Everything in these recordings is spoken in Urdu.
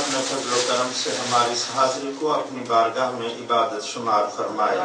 اپنے فضل و کرم سے ہماری اس حاضری کو اپنی بارگاہ میں عبادت شمار فرمائے.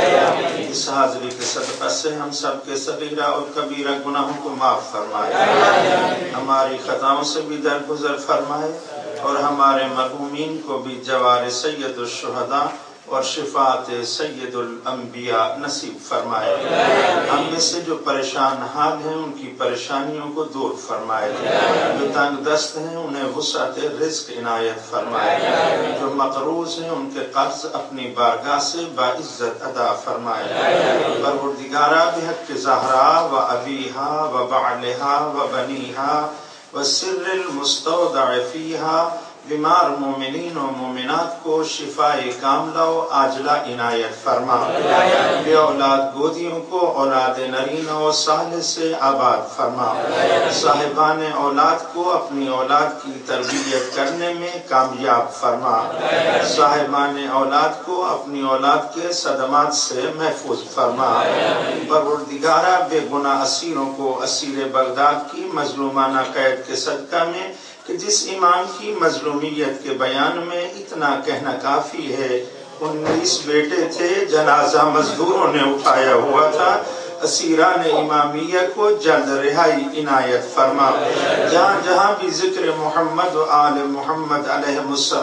اس حاضری کے صدقہ سے ہم سب کے صغیرہ اور کبیرہ گناہوں کو معاف فرمائے. ہماری خطاؤں سے بھی درگزر فرمائے اور ہمارے مرحومین کو بھی جوار سید الشہداء اور شفاعت سید الانبیاء نصیب فرمائے. ہم میں سے جو پریشان حال ہیں ان کی پریشانیوں کو دور فرمائے. جو تنگ دست ہیں انہیں وسعت رزق عنایت فرمائے. جو مقروض ہیں ان کے قرض اپنی بارگاہ سے باعزت ادا فرمائے. پروردگارا بحق زہرا و ابیہا و بعلہا و بنیہا و سر المستودع فیہا بیمار مومنین و مومنات کو شفائے کاملہ و عاجلہ عنایت فرما. بے اولاد گودیوں کو اولاد نرینہ و صالح سے آباد فرما. صاحبان اولاد کو اپنی اولاد کی تربیت کرنے میں کامیاب فرما. صاحبان اولاد کو اپنی اولاد کے صدمات سے محفوظ فرما. پروردگارا بے گناہ اسیروں کو اسیر بغداد کی مظلومانہ قید کے صدقہ میں کہ جس امام کی مظلومیت کے بیان میں اتنا کہنا کافی ہے. 19 بیٹے تھے، جنازہ مزدوروں نے اٹھایا ہوا تھا. اسیران امامیہ کو جلد رہائی عنایت فرما. جہاں جہاں بھی ذکر محمد و آل محمد علیہ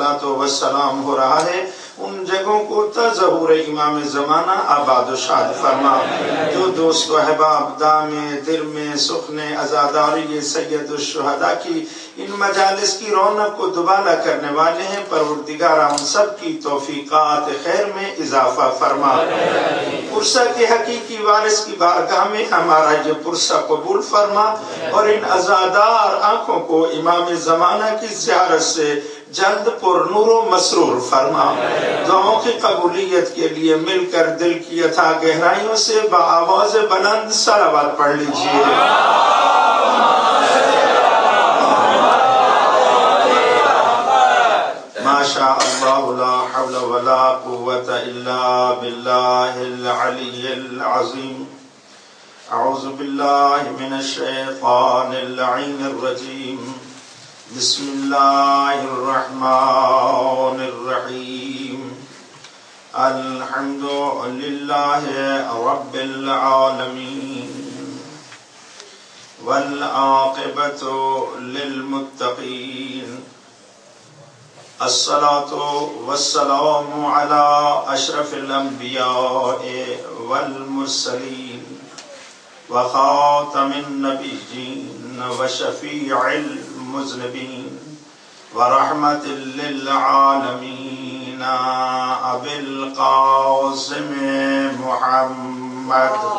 السلام ہو رہا ہے ان جگہوں کو تظہور امام زمانہ آباد و شاد فرما. جو دوست و احباب دام دل میں سخن عزاداری سید الشہداء کی ان مجالس کی رونق کو دوبالا کرنے والے ہیں، پروردگارہ ان سب کی توفیقات خیر میں اضافہ فرما. پرسہ کے حقیقی وارث کی بارگاہ میں ہمارا یہ پرسہ قبول فرما اور ان عزادار آنکھوں کو امام زمانہ کی زیارت سے جلد پر نور و مسرور فرما. دعاؤں کی قبولیت کے لیے مل کر دل کی اتھا گہرائیوں سے بآواز بلند صلوات پڑھ لیجیے. ما شاء اللہ لا حول ولا قوة الا باللہ العلی العظیم. اعوذ باللہ من الشیطان اللعین الرجیم. بسم اللہ الرحمن الرحیم. الحمد للہ رب العالمین والعاقبۃ للمتقین. الصلاة والسلام على اشرف الانبیاء والمرسلین وخاتم النبیین وشفیع المذنبین ورحمت للعالمین ابی القاسم محمد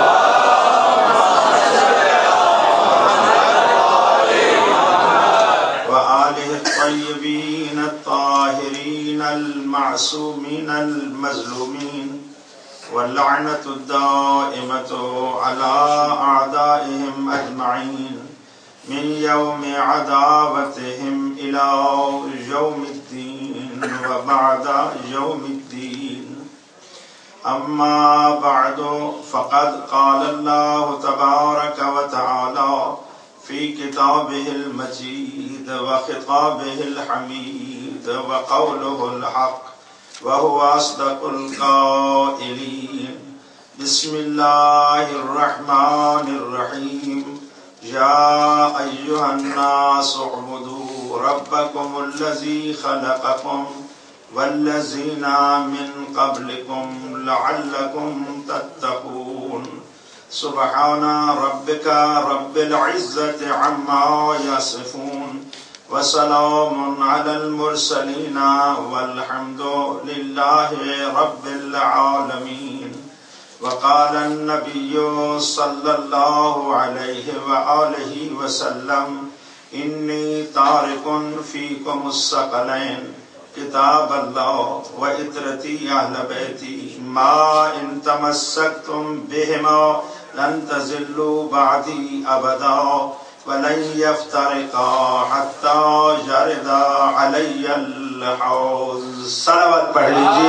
وآلہ الطیبین الطاہرین المعصومین المظلومین واللعنة الدائمة على أعدائهم أجمعين من يوم عداوتهم إلى يوم الدين وبعد يوم الدين. أما بعد فقد قال الله تبارك وتعالى في كتابه المجيد وخطابه الحميد وقوله الحق وهو أصدق القائلين. بسم الله الرحمن الرحيم. يا أيها الناس اعبدوا ربكم الذي خلقكم والذين من قبلكم لعلكم تتقون. سبحان ربك رب العزة عما يصفون وسلام على المرسلين والحمد لله رب العالمين. وقال النبي صلى الله عليه وآله وسلم إني تارك فيكم الثقلين كتاب الله وإترتي أهل بيتي ما إن تمسكتم بهما لن تزلوا بعدي أبدا ولن يفترقا حتى يرد علي الحوض. صلوات پڑھ لیجیے.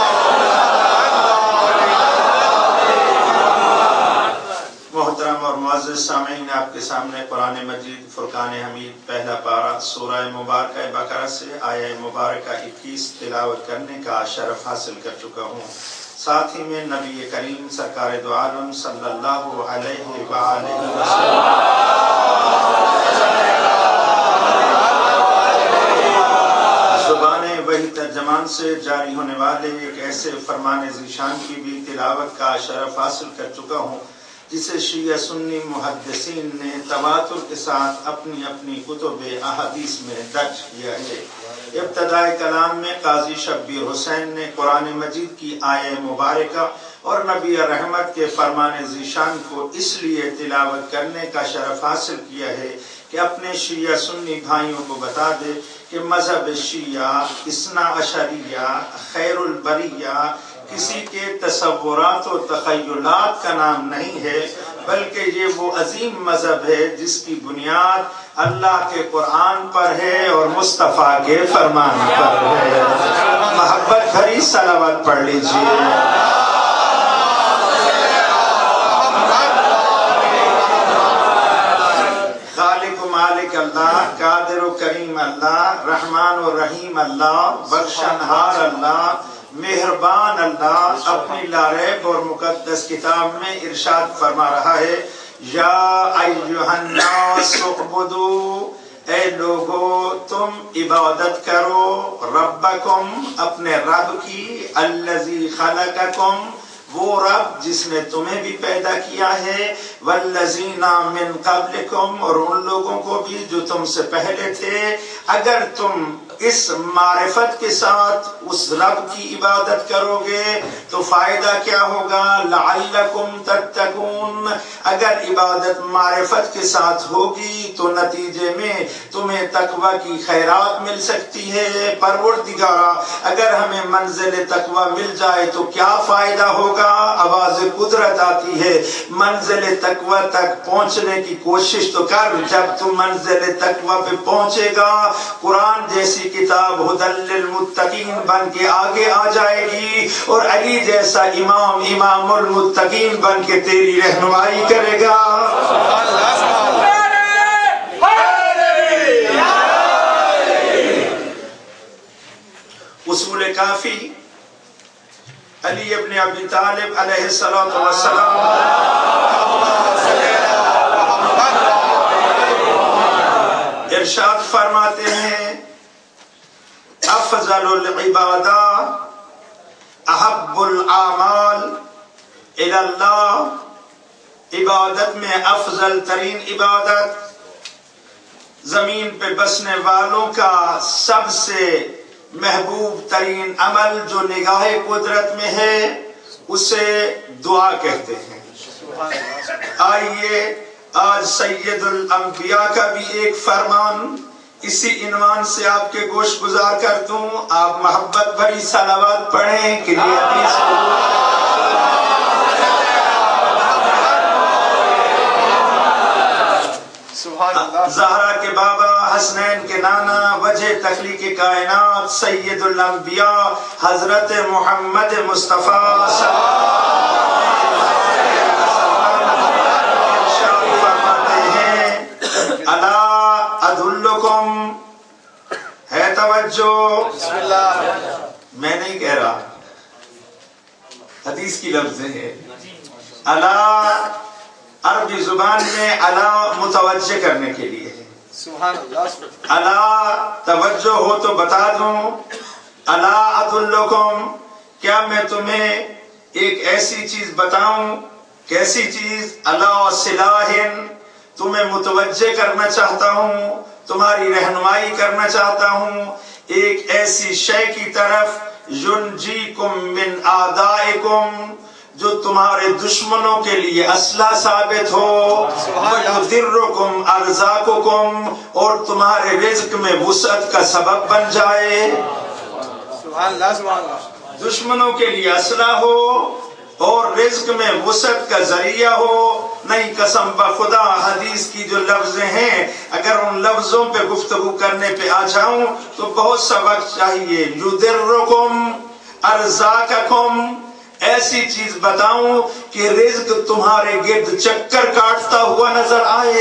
محترم اور معزز سامعین، آپ کے سامنے قرآن مجید فرقان حمید پہلا پارہ سورہ مبارکہ بقرہ سے آیہ مبارکہ 21 تلاوت کرنے کا شرف حاصل کر چکا ہوں۔ ساتھ ہی میں نبی کریم سرکار دو عالم صلی اللہ علیہ وآلہ وسلم زبان وحی ترجمان سے جاری ہونے والے ایک ایسے فرمان ذیشان کی بھی تلاوت کا شرف حاصل کر چکا ہوں جسے شیعہ سنی محدثین نے تواتر کے ساتھ اپنی اپنی کتب احادیث میں درج کیا ہے۔ ابتدائے کلام میں قاضی شبیر حسین نے قرآن مجید کی آیہ مبارکہ اور نبی رحمت کے فرمان ذیشان کو اس لیے تلاوت کرنے کا شرف حاصل کیا ہے کہ اپنے شیعہ سنی بھائیوں کو بتا دے کہ مذہب شیعہ اثنا عشریہ خیر البریہ کسی کے تصورات و تخیلات کا نام نہیں ہے، بلکہ یہ وہ عظیم مذہب ہے جس کی بنیاد اللہ کے قرآن پر ہے اور مصطفیٰ کے فرمان پر ہے۔ محبت بھری صلوات پڑھ لیجیے۔ خالق و مالک اللہ، قادر و کریم اللہ، رحمان و رحیم اللہ، بخشنہار اللہ، مہربان اللہ اپنی لاریب اور مقدس کتاب میں ارشاد فرما رہا ہے، یا ایھا الناس اعبدوا، اے لوگو تم عبادت کرو، ربکم اپنے رب کی، الذی خلقکم وہ رب جس نے تمہیں بھی پیدا کیا ہے، والذین من قبلکم اور ان لوگوں کو بھی جو تم سے پہلے تھے۔ اگر تم اس معرفت کے ساتھ اس رب کی عبادت کرو گے تو فائدہ کیا ہوگا؟ لعلکم تتقون، اگر عبادت معرفت کے ساتھ ہوگی تو نتیجے میں تمہیں تقوی کی خیرات مل سکتی ہے۔ پروردگارا اگر ہمیں منزل تقوی مل جائے تو کیا فائدہ ہوگا؟ آواز قدرت آتی ہے، منزل تقوی تک پہنچنے کی کوشش تو کر، جب تم منزل تقوی پہ پہنچے گا قرآن جیسی کتاب ہدی للمتقین بن کے آگے آ جائے گی، اور علی جیسا امام امام المتقین بن کے تیری رہنمائی کرے گا۔ اصول کافی علی ابن ابی طالب علیہ السلام ارشاد فرماتے ہیں، افضل العبادات احب الاعمال الی اللہ، عبادت میں افضل ترین عبادت، زمین پہ بسنے والوں کا سب سے محبوب ترین عمل جو نگاہ قدرت میں ہے اسے دعا کہتے ہیں۔ آئیے آج سید الانبیاء کا بھی ایک فرمان اسی عنوان سے آپ کے گوش گزار کر دوں، آپ محبت بھری صلوات پڑھیں کہ یہ حدیث زہرا کے بابا، حسنین کے نانا، وجہ تخلیق کائنات سید الانبیاء حضرت محمد مصطفیٰ فرماتے ہیں، الا ادلکم، ہے توجہ، میں نہیں کہہ رہا، حدیث کی لفظ ہے، الا عربی زبان میں الا متوجہ کرنے کے لیے ہے، الا توجہ ہو تو بتا دوں، الا ادلکم، کیا میں تمہیں ایک ایسی چیز بتاؤں؟ کیسی چیز؟ الا صلاح، تمہیں متوجہ کرنا چاہتا ہوں، تمہاری رہنمائی کرنا چاہتا ہوں ایک ایسی شے کی طرف، ینجیکم من اعدائکم، جو تمہارے دشمنوں کے لیے اسلحہ ثابت ہو، وَيُضِرُّكُمْ أَرْزَاقُكُمْ، اور تمہارے رزق میں وسعت کا سبب بن جائے۔ دشمنوں کے لیے اسلحہ ہو اور رزق میں وسعت کا ذریعہ ہو، نہیں قسم بخدا حدیث کی جو لفظ ہیں اگر ان لفظوں پہ گفتگو کرنے پہ آ جاؤں تو بہت سا وقت چاہیے۔ یُضِرُّكُمْ أَرْزَاقَكُمْ، ایسی چیز بتاؤں کہ رزق تمہارے گرد چکر کاٹتا ہوا نظر آئے؟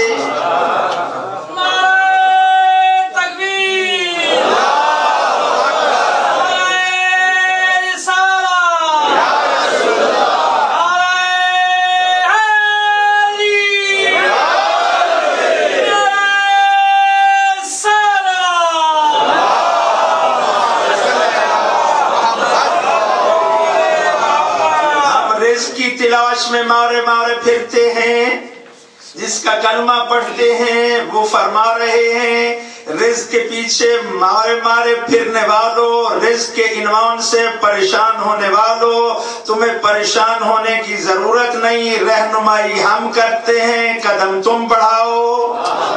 تلاش میں مارے مارے پھرتے ہیں، جس کا کلمہ پڑھتے ہیں وہ فرما رہے ہیں رزق کے پیچھے مارے مارے پھرنے والوں، رزق کے عنوان سے پریشان ہونے والوں، تمہیں پریشان ہونے کی ضرورت نہیں، رہنمائی ہم کرتے ہیں، قدم تم بڑھاؤ۔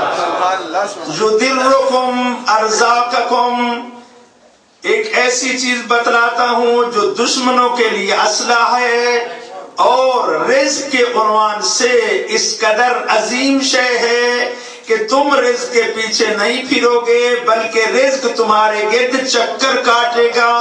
یدرکم ارزاقکم، ایک ایسی چیز بتلاتا ہوں جو دشمنوں کے لیے اسلحہ ہے اور رزق کے عنوان سے اس قدر عظیم شے ہے کہ تم رزق کے پیچھے نہیں پھرو گے بلکہ رزق تمہارے گرد چکر کاٹے گا۔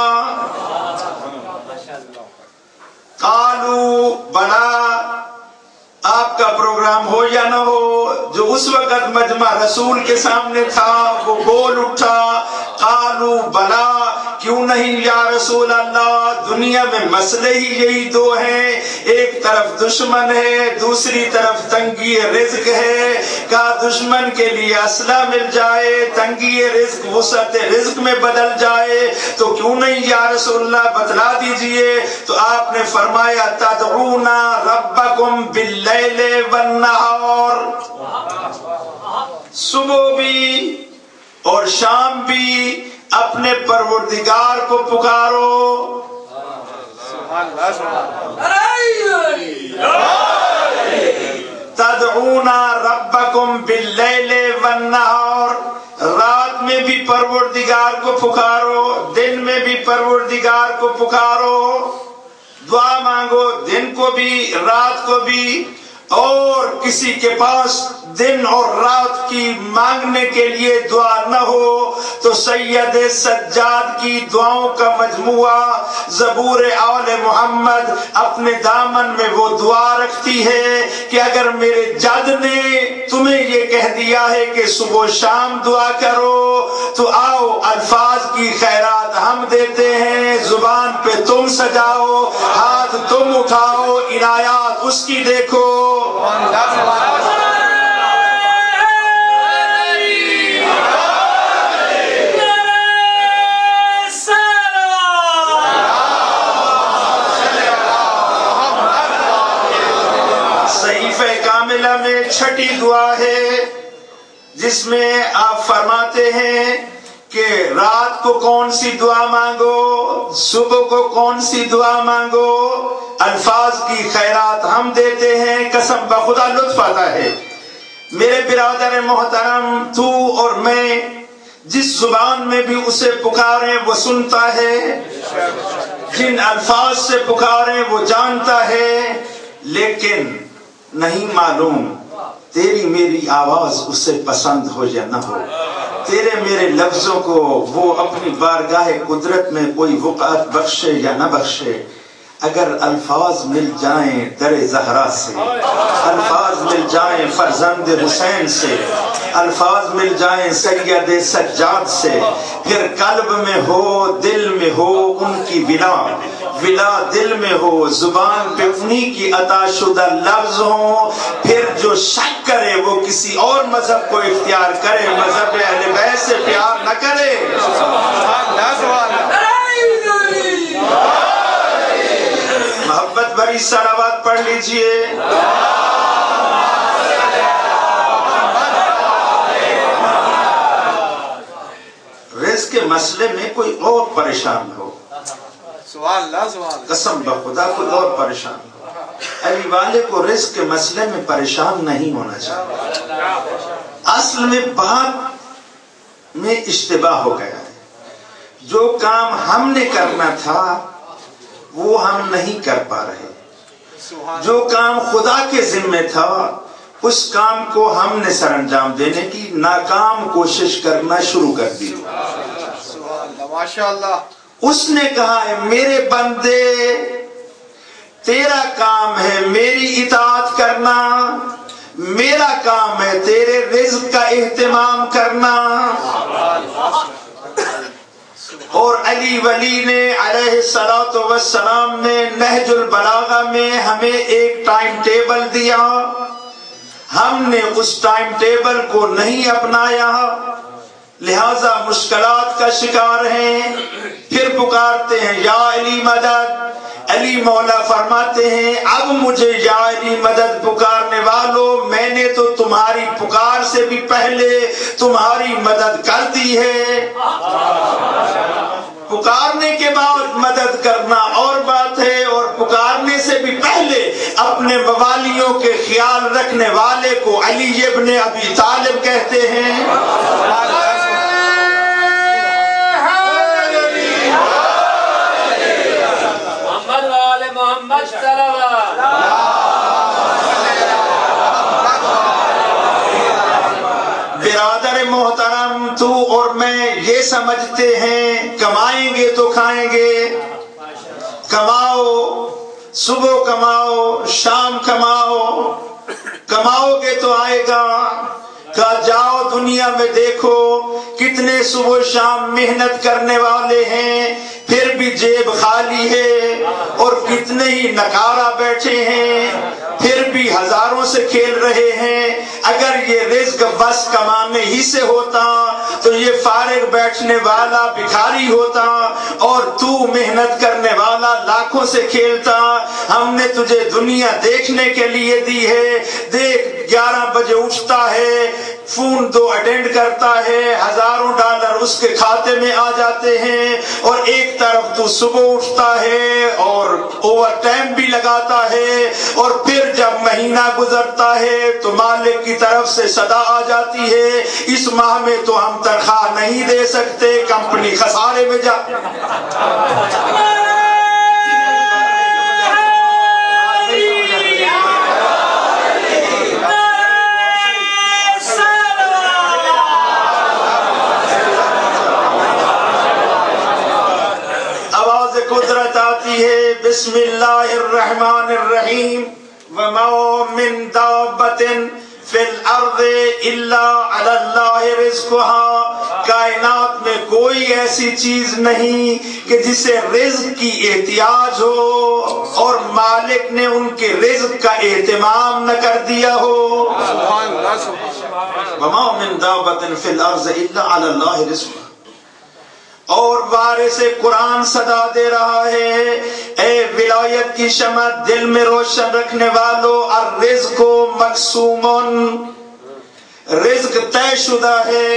قالوا بلا، آپ کا پروگرام ہو یا نہ ہو، جو اس وقت مجمع رسول کے سامنے تھا وہ بول اٹھا، قالوا بلا، کیوں نہیں یا رسول اللہ، دنیا میں مسئلے ہی یہی دو ہیں، ایک طرف دشمن ہے دوسری طرف تنگی رزق ہے، کہا دشمن کے لیے اسلحہ مل جائے، تنگی رزق وسعت رزق میں بدل جائے تو کیوں نہیں یا رسول اللہ بتلا دیجئے۔ تو آپ نے فرمایا تدعونا ربکم باللیل والنہار، صبح بھی اور شام بھی اپنے پروردگار کو پکارو۔ تدعونا ربکم باللیل والنہار، رات میں بھی پروردگار کو پکارو، دن میں بھی پروردگار کو پکارو، دعا مانگو دن کو بھی رات کو بھی، اور کسی کے پاس دن اور رات کی مانگنے کے لیے دعا نہ ہو تو سید سجاد کی دعاؤں کا مجموعہ زبور آل محمد اپنے دامن میں وہ دعا رکھتی ہے کہ اگر میرے جد نے تمہیں یہ کہہ دیا ہے کہ صبح و شام دعا کرو تو آؤ الفاظ کی خیرات ہم دیتے ہیں، زبان پہ تم سجاؤ، ہاتھ تم اٹھاؤ، عنایات اس کی دیکھو۔ صحیفہ کاملہ میں چھٹی دعا ہے جس میں آپ فرماتے ہیں کہ رات کو کون سی دعا مانگو، صبح کو کون سی دعا مانگو، الفاظ کی خیرات ہم دیتے ہیں، قسم بخدا لطف آتا ہے۔ میرے برادر محترم، تو اور میں جس زبان میں بھی اسے پکاریں وہ سنتا ہے، جن الفاظ سے پکاریں وہ جانتا ہے، لیکن نہیں معلوم تیری میری آواز اسے پسند ہو یا نہ ہو، تیرے میرے لفظوں کو وہ اپنی بارگاہ قدرت میں کوئی وقعت بخشے یا نہ بخشے۔ اگر الفاظ مل جائیں در زہرا سے، الفاظ مل جائیں فرزند حسین سے، الفاظ مل جائیں سید سجاد سے، پھر قلب میں ہو دل میں ہو ان کی ولا، ولا دل میں ہو، زبان پہ انہی کی عطا شدہ لفظ ہوں، پھر جو شک کرے وہ کسی اور مذہب کو اختیار کرے، مذہب اہل بیت سے پیار نہ کرے۔ محبت بھری صلوات پڑھ لیجئے۔ رزق کے مسئلے میں کوئی اور پریشان ہو، قسم بخدا کوئی اور پریشان ہو، علی والے کو رزق کے مسئلے میں پریشان نہیں ہونا چاہیے۔ اصل میں بات میں اشتباہ ہو گیا ہے، جو کام ہم نے کرنا تھا وہ ہم نہیں کر پا رہے، جو کام خدا کے ذمہ تھا اس کام کو ہم نے سر انجام دینے کی ناکام کوشش کرنا شروع کر دی۔ ماشاءاللہ۔ اس نے کہا ہے میرے بندے تیرا کام ہے میری اطاعت کرنا، میرا کام ہے تیرے رزق کا اہتمام کرنا۔ اور علی ولی نے علیہ السلام نے نہج البلاغہ میں ہمیں ایک ٹائم ٹیبل دیا، ہم نے اس ٹائم ٹیبل کو نہیں اپنایا، لہذا مشکلات کا شکار ہیں۔ پھر پکارتے ہیں یا علی مدد، علی مولا فرماتے ہیں اب مجھے یا علی مدد پکارنے والوں، میں نے تو تمہاری پکار سے بھی پہلے تمہاری مدد کر دی ہے۔ پکارنے کے بعد مدد کرنا اور بات ہے، اور پکارنے سے بھی پہلے اپنے موالیوں کے خیال رکھنے والے کو علی ابن ابی طالب کہتے ہیں۔ برادر محترم، تو اور میں یہ سمجھتے ہیں کمائیں گے تو کھائیں گے، کماؤ، صبح کماؤ شام کماؤ، کماؤ گے تو آئے گا۔ کہا جاؤ دنیا میں دیکھو کتنے صبح شام محنت کرنے والے ہیں پھر بھی جیب خالی ہے، اور کتنے ہی نکارہ بیٹھے ہیں پھر بھی ہزاروں سے کھیل رہے ہیں۔ اگر یہ رزق بس کمانے ہی سے ہوتا تو یہ فارغ بیٹھنے والا بھکاری ہوتا، اور تو محنت کرنے والا لاکھوں سے کھیلتا۔ ہم نے تجھے دنیا دیکھنے کے لیے دی ہے، دیکھ 11 بجے اٹھتا ہے، فون 2 اٹینڈ کرتا ہے، ہزاروں ڈالر اس کے کھاتے میں آ جاتے ہیں، اور ایک طرف تو صبح اٹھتا ہے اور اوور ٹائم بھی لگاتا ہے، اور پھر جب مہینہ گزرتا ہے تو مالک کی طرف سے صدا آ جاتی ہے اس ماہ میں تو ہم تنخواہ نہیں دے سکتے، کمپنی خسارے میں جا۔ قدرت آتی ہے بسم اللہ الرحمن الرحیم وما من دابۃ فی الارض الا علی اللہ رزقها۔ کائنات میں کوئی ایسی چیز نہیں کہ جسے رزق کی احتیاج ہو اور مالک نے ان کے رزق کا اہتمام نہ کر دیا ہو۔ وما من دابۃ فی الارض الا علی اللہ رزقها۔ اور وارث قرآن صدا دے رہا ہے اے ولایت کی شمع دل میں روشن رکھنے والوں، الرزق مقسوم، رزق طے شدہ ہے۔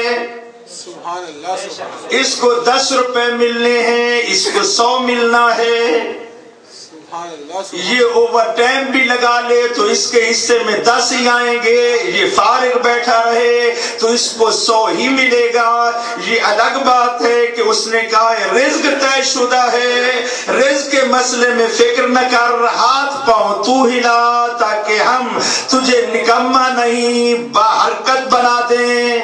اس کو 10 روپے ملنے ہیں، اس کو 100 ملنا ہے۔ یہ اوور ٹائم بھی لگا لے تو اس کے حصے میں 10 ہی آئیں گے، یہ فارغ بیٹھا رہے تو اس کو 100 ہی ملے گا۔ یہ الگ بات ہے کہ اس نے کہا ہے رزق طے شدہ ہے، رزق کے مسئلے میں فکر نہ کر، ہاتھ پاؤں تو ہلا تاکہ ہم تجھے نکما نہیں باحرکت بنا دیں۔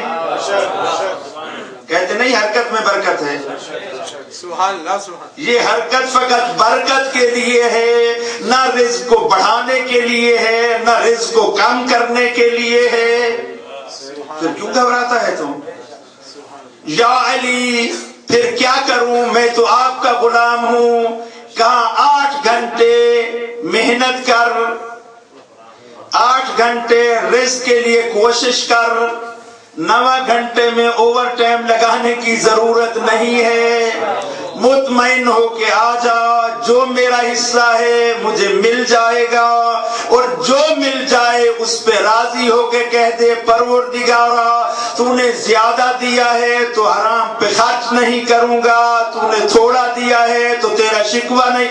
کہتے نہیں حرکت میں برکت ہے، یہ حرکت فقط برکت کے لیے ہے، نہ رزق کو بڑھانے کے لیے ہے، نہ رزق کو کم کرنے کے لیے ہے۔ پھر کیوں گھبراتا ہے تم؟ یا علی پھر کیا کروں، میں تو آپ کا غلام ہوں۔ کہا 8 گھنٹے محنت کر، 8 گھنٹے رزق کے لیے کوشش کر، 9 گھنٹے میں اوور ٹائم لگانے کی ضرورت نہیں ہے۔ مطمئن ہو کے آ جا، جو میرا حصہ ہے مجھے مل جائے گا، اور جو مل جائے اس پہ راضی ہو کے کہہ دے پروردگارا تو نے زیادہ دیا ہے تو حرام پہ خرچ نہیں کروں گا، تو نے تھوڑا دیا ہے تو تیرا شکوہ نہیں۔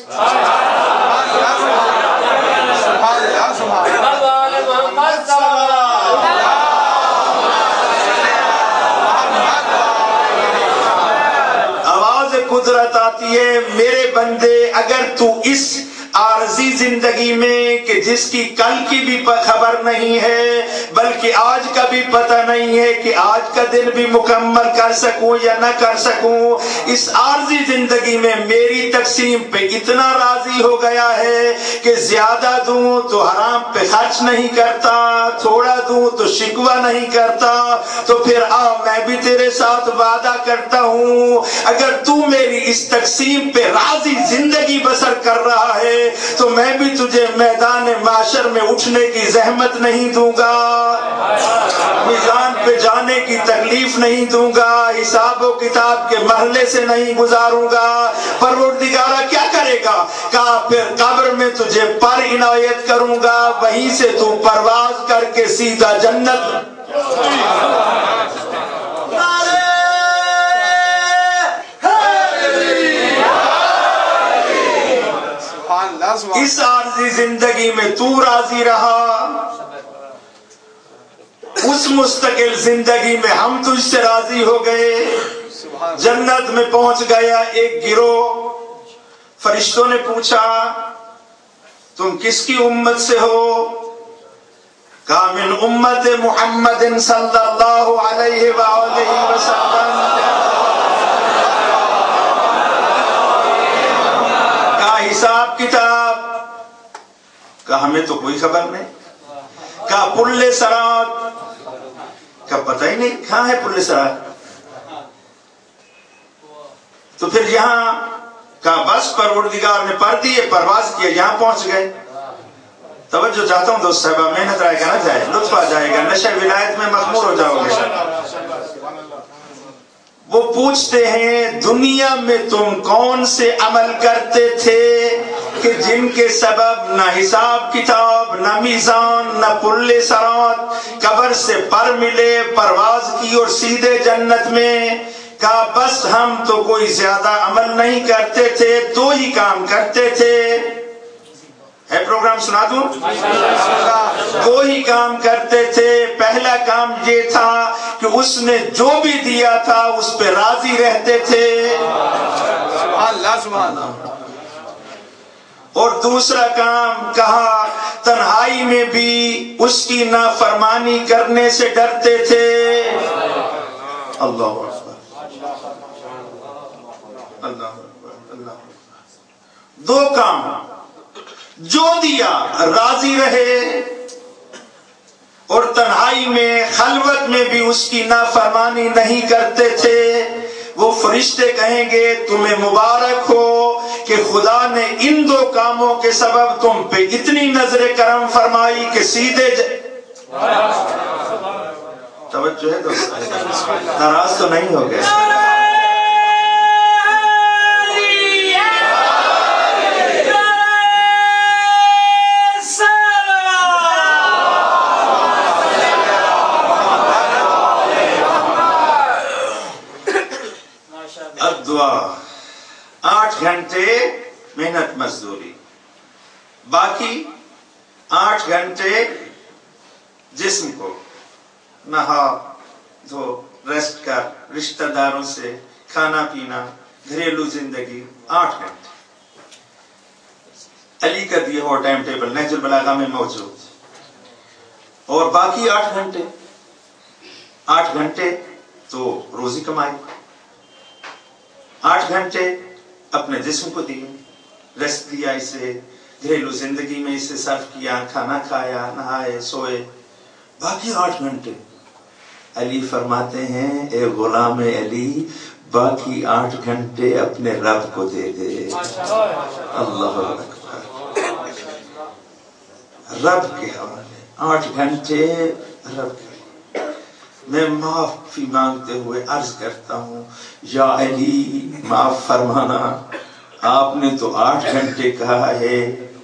قدرت آتی ہے میرے بندے، اگر تو اس عارضی زندگی میں کہ جس کی کل کی بھی خبر نہیں ہے، بلکہ آج کا بھی پتہ نہیں ہے کہ آج کا دن بھی مکمل کر سکوں یا نہ کر سکوں. اس عارضی زندگی میں میری تقسیم پہ اتنا راضی ہو گیا ہے کہ زیادہ دوں تو حرام پہ خرچ نہیں کرتا، تھوڑا دوں تو شکوہ نہیں کرتا. تو پھر میں بھی تیرے ساتھ وعدہ کرتا ہوں، اگر تو میری اس تقسیم پہ راضی زندگی بسر کر رہا ہے تو میں بھی تجھے میدان معاشر میں اٹھنے کی زحمت نہیں دوں گا، میزان پہ جانے کی تکلیف نہیں دوں گا، حساب و کتاب کے مرحلے سے نہیں گزاروں گا. پروردگارہ کیا کرے گا؟ کہا پھر قبر میں تجھے پر عنایت کروں گا، وہیں سے تو پرواز کر کے سیدھا جنت. اس عارضی زندگی میں تو راضی رہا، اس مستقل زندگی میں ہم تجھ سے راضی ہو گئے. جنت میں پہنچ گیا ایک گروہ. فرشتوں نے پوچھا تم کس کی امت سے ہو؟ کہا من امت محمد صلی اللہ علیہ وآلہ وسلم. کہا حساب کتاب؟ کہا ہمیں تو کوئی خبر نہیں. کہا پل صراط؟ کہا پتہ ہی نہیں کہاں ہے پل صراط. تو پھر یہاں کہا بس پروردگار نے پر دیے، پرواز کیا، یہاں پہنچ گئے. توجہ چاہتا ہوں دوست صاحبہ، محنت رائے گا نہ جائے، لطف آ جائے گا، نشہ ولایت میں مخمور ہو جاؤ گے. وہ پوچھتے ہیں دنیا میں تم کون سے عمل کرتے تھے کہ جن کے سبب نہ حساب کتاب، نہ میزان، نہ پل صراط، قبر سے پر ملے، پرواز کی اور سیدھے جنت میں. کہا بس ہم تو کوئی زیادہ عمل نہیں کرتے تھے، دو ہی کام کرتے تھے. ہے پروگرام سنا دوں؟ دو ہی کام کرتے تھے. پہلا کام یہ تھا کہ اس نے جو بھی دیا تھا اس پہ راضی رہتے تھے. سبحان اللہ. اور دوسرا کام کہا تنہائی میں بھی اس کی نافرمانی کرنے سے ڈرتے تھے. اللہ اللہ اللہ. دو کام، جو دیا راضی رہے، اور تنہائی میں خلوت میں بھی اس کی نافرمانی نہیں کرتے تھے. وہ فرشتے کہیں گے تمہیں مبارک ہو کہ خدا نے ان دو کاموں کے سبب تم پہ اتنی نظر کرم فرمائی کہ سیدھے توجہ ہے دوست، ناراض تو نہیں ہو گئے؟ اب دعا 8 گھنٹے محنت مزدوری، باقی 8 گھنٹے جسم کو نہا دھو، ریسٹ کر، رشتہ داروں سے کھانا پینا، گھریلو زندگی. 8 گھنٹے علی کا دیا ہوا ٹائم ٹیبل نہج البلاغہ میں موجود. اور باقی 8 گھنٹے تو روزی کمائی. 8 گھنٹے اپنے جسم کو دیے، ریسٹ دیا، اسے گھریلو زندگی میں اسے صرف کیا، کھانا کھایا، نہائے، سوئے. باقی 8 گھنٹے علی فرماتے ہیں اے غلام علی باقی 8 گھنٹے اپنے رب کو دے دے. اللہ اکبر. رب کے حوالے 8 گھنٹے رب کے. میں معافی مانگتے ہوئے عرض کرتا ہوں یا علی معاف فرمانا، آپ نے تو 8 گھنٹے کہا ہے.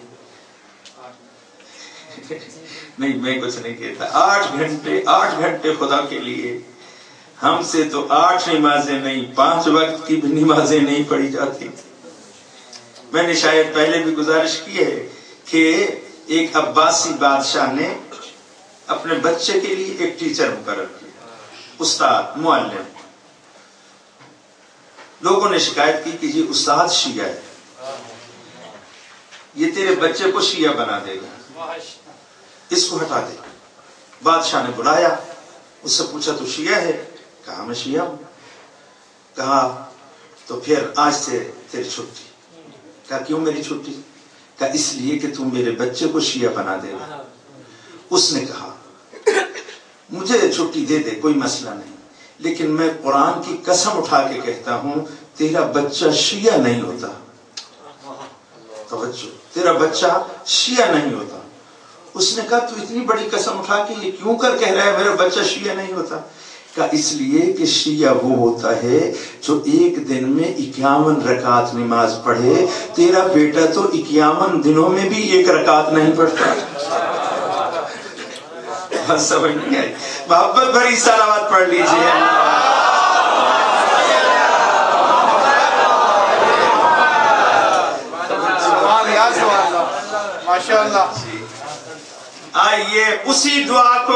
نہیں میں کچھ نہیں کہتا. 8 گھنٹے خدا کے لیے. ہم سے تو 8 نمازیں نہیں، 5 وقت کی بھی نمازیں نہیں پڑھی جاتی. میں نے شاید پہلے بھی گزارش کی ہے کہ ایک عباسی بادشاہ نے اپنے بچے کے لیے ایک ٹیچر مقرر کیا، استاد، معلم. لوگوں نے شکایت کی کہ یہ استاد شیعہ ہے، یہ تیرے بچے کو شیعہ بنا دے گا، اس کو ہٹا دے. بادشاہ نے بلایا، اس سے پوچھا تو شیعہ ہے؟ کہا میں شیعہ ہوں۔ کہا تو پھر آج سے تیری چھٹی۔ کہا کیوں میری چھٹی؟ کہا اس لیے کہ تم میرے بچے کو شیعہ بنا دے گا۔ اس نے کہا مجھے چھٹی دے دے، کوئی مسئلہ نہیں، لیکن میں قرآن کی قسم اٹھا کے کہتا ہوں تیرا بچہ شیعہ نہیں ہوتا۔ توجہ، تیرا بچہ شیعہ نہیں ہوتا۔ اس نے کہا تو اتنی بڑی قسم اٹھا کے یہ کیوں کر کہہ رہا ہے میرا بچہ شیعہ نہیں ہوتا؟ کہا اس لیے کہ شیعہ وہ ہوتا ہے جو ایک دن میں 51 رکعت نماز پڑھے، تیرا بیٹا تو 51 دنوں میں بھی 1 رکعت نہیں پڑھتا۔ بس سمجھ نہیں آئی؟ محبت بھری صلوات پڑھ لیجیے۔ ماشاءاللہ۔ آئیے اسی دعا کو،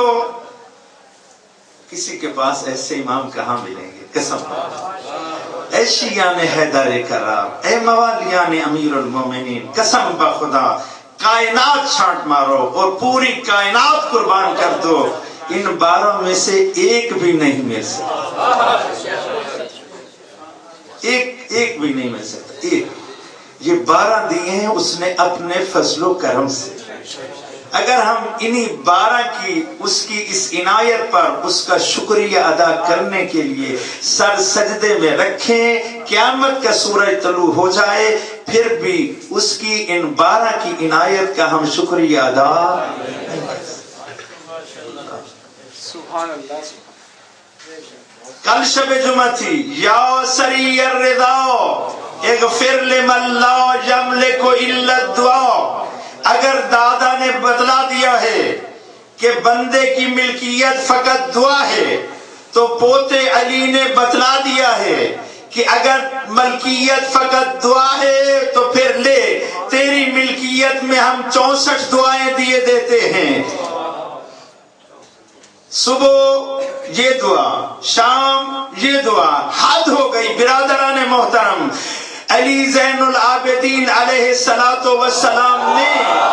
کسی کے پاس ایسے امام کہاں ملیں گے؟ قسم اے شیعان حیدر کرام، اے موالیان امیر المومنین، قسم بخدا کائنات چھانٹ مارو اور پوری کائنات قربان کر دو، ان 12 میں سے ایک بھی نہیں مل سکتا، ایک بھی نہیں مل سکتا۔ ایک یہ 12 دیے ہیں اس نے اپنے فضل و کرم سے۔ اگر ہم انہی 12 کی اس کی اس عنایت پر اس کا شکریہ ادا کرنے کے لیے سر سجدے میں رکھیں، قیامت کا سورج طلوع ہو جائے پھر بھی اس کی ان 12 کی عنایت کا ہم شکریہ ادا نہیں کر سکتے۔ سبحان اللہ۔ کل شب جمعہ تھی، یا سری الرضا اغفر لمن لا یملک الا الدعاء۔ اگر دادا نے بتلا دیا ہے کہ بندے کی ملکیت فقط دعا ہے، تو پوتے علی نے بتلا دیا ہے کہ اگر ملکیت فقط دعا ہے تو پھر لے، تیری ملکیت میں ہم 64 دعائیں دیے دیتے ہیں۔ صبح یہ دعا، شام یہ دعا، حد ہو گئی برادران محترم۔ علی زین العابدین علیہ السلام نے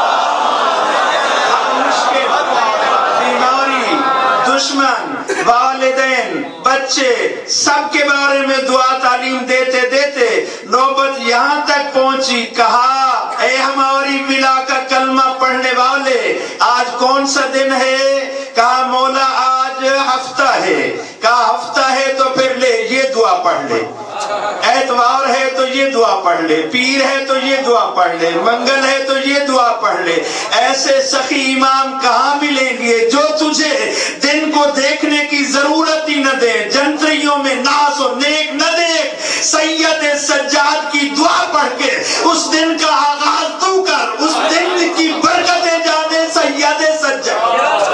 مشکل، بیماری، دشمن، والدین، بچے سب کے بارے میں دعا تعلیم دیتے دیتے نوبت یہاں تک پہنچی، کہا اے ہماری ملا کا کلمہ پڑھنے والے، آج کون سا دن ہے؟ کہا مولا آج ہفتہ ہے۔ کہا ہفتہ ہے تو پھر لے یہ دعا پڑھ لے، اتوار ہے تو یہ دعا پڑھ لے، پیر ہے تو یہ دعا پڑھ لے، منگل ہے تو یہ دعا پڑھ لے۔ ایسے سخی امام کہاں ملیں گے جو تجھے دن کو دیکھنے کی ضرورت ہی نہ دے، جنتریوں میں ناز و نیک نہ دیکھ، سید سجاد کی دعا پڑھ کے اس دن کا آغاز تو کر، اس دن کی برکتیں جانے سید سجاد۔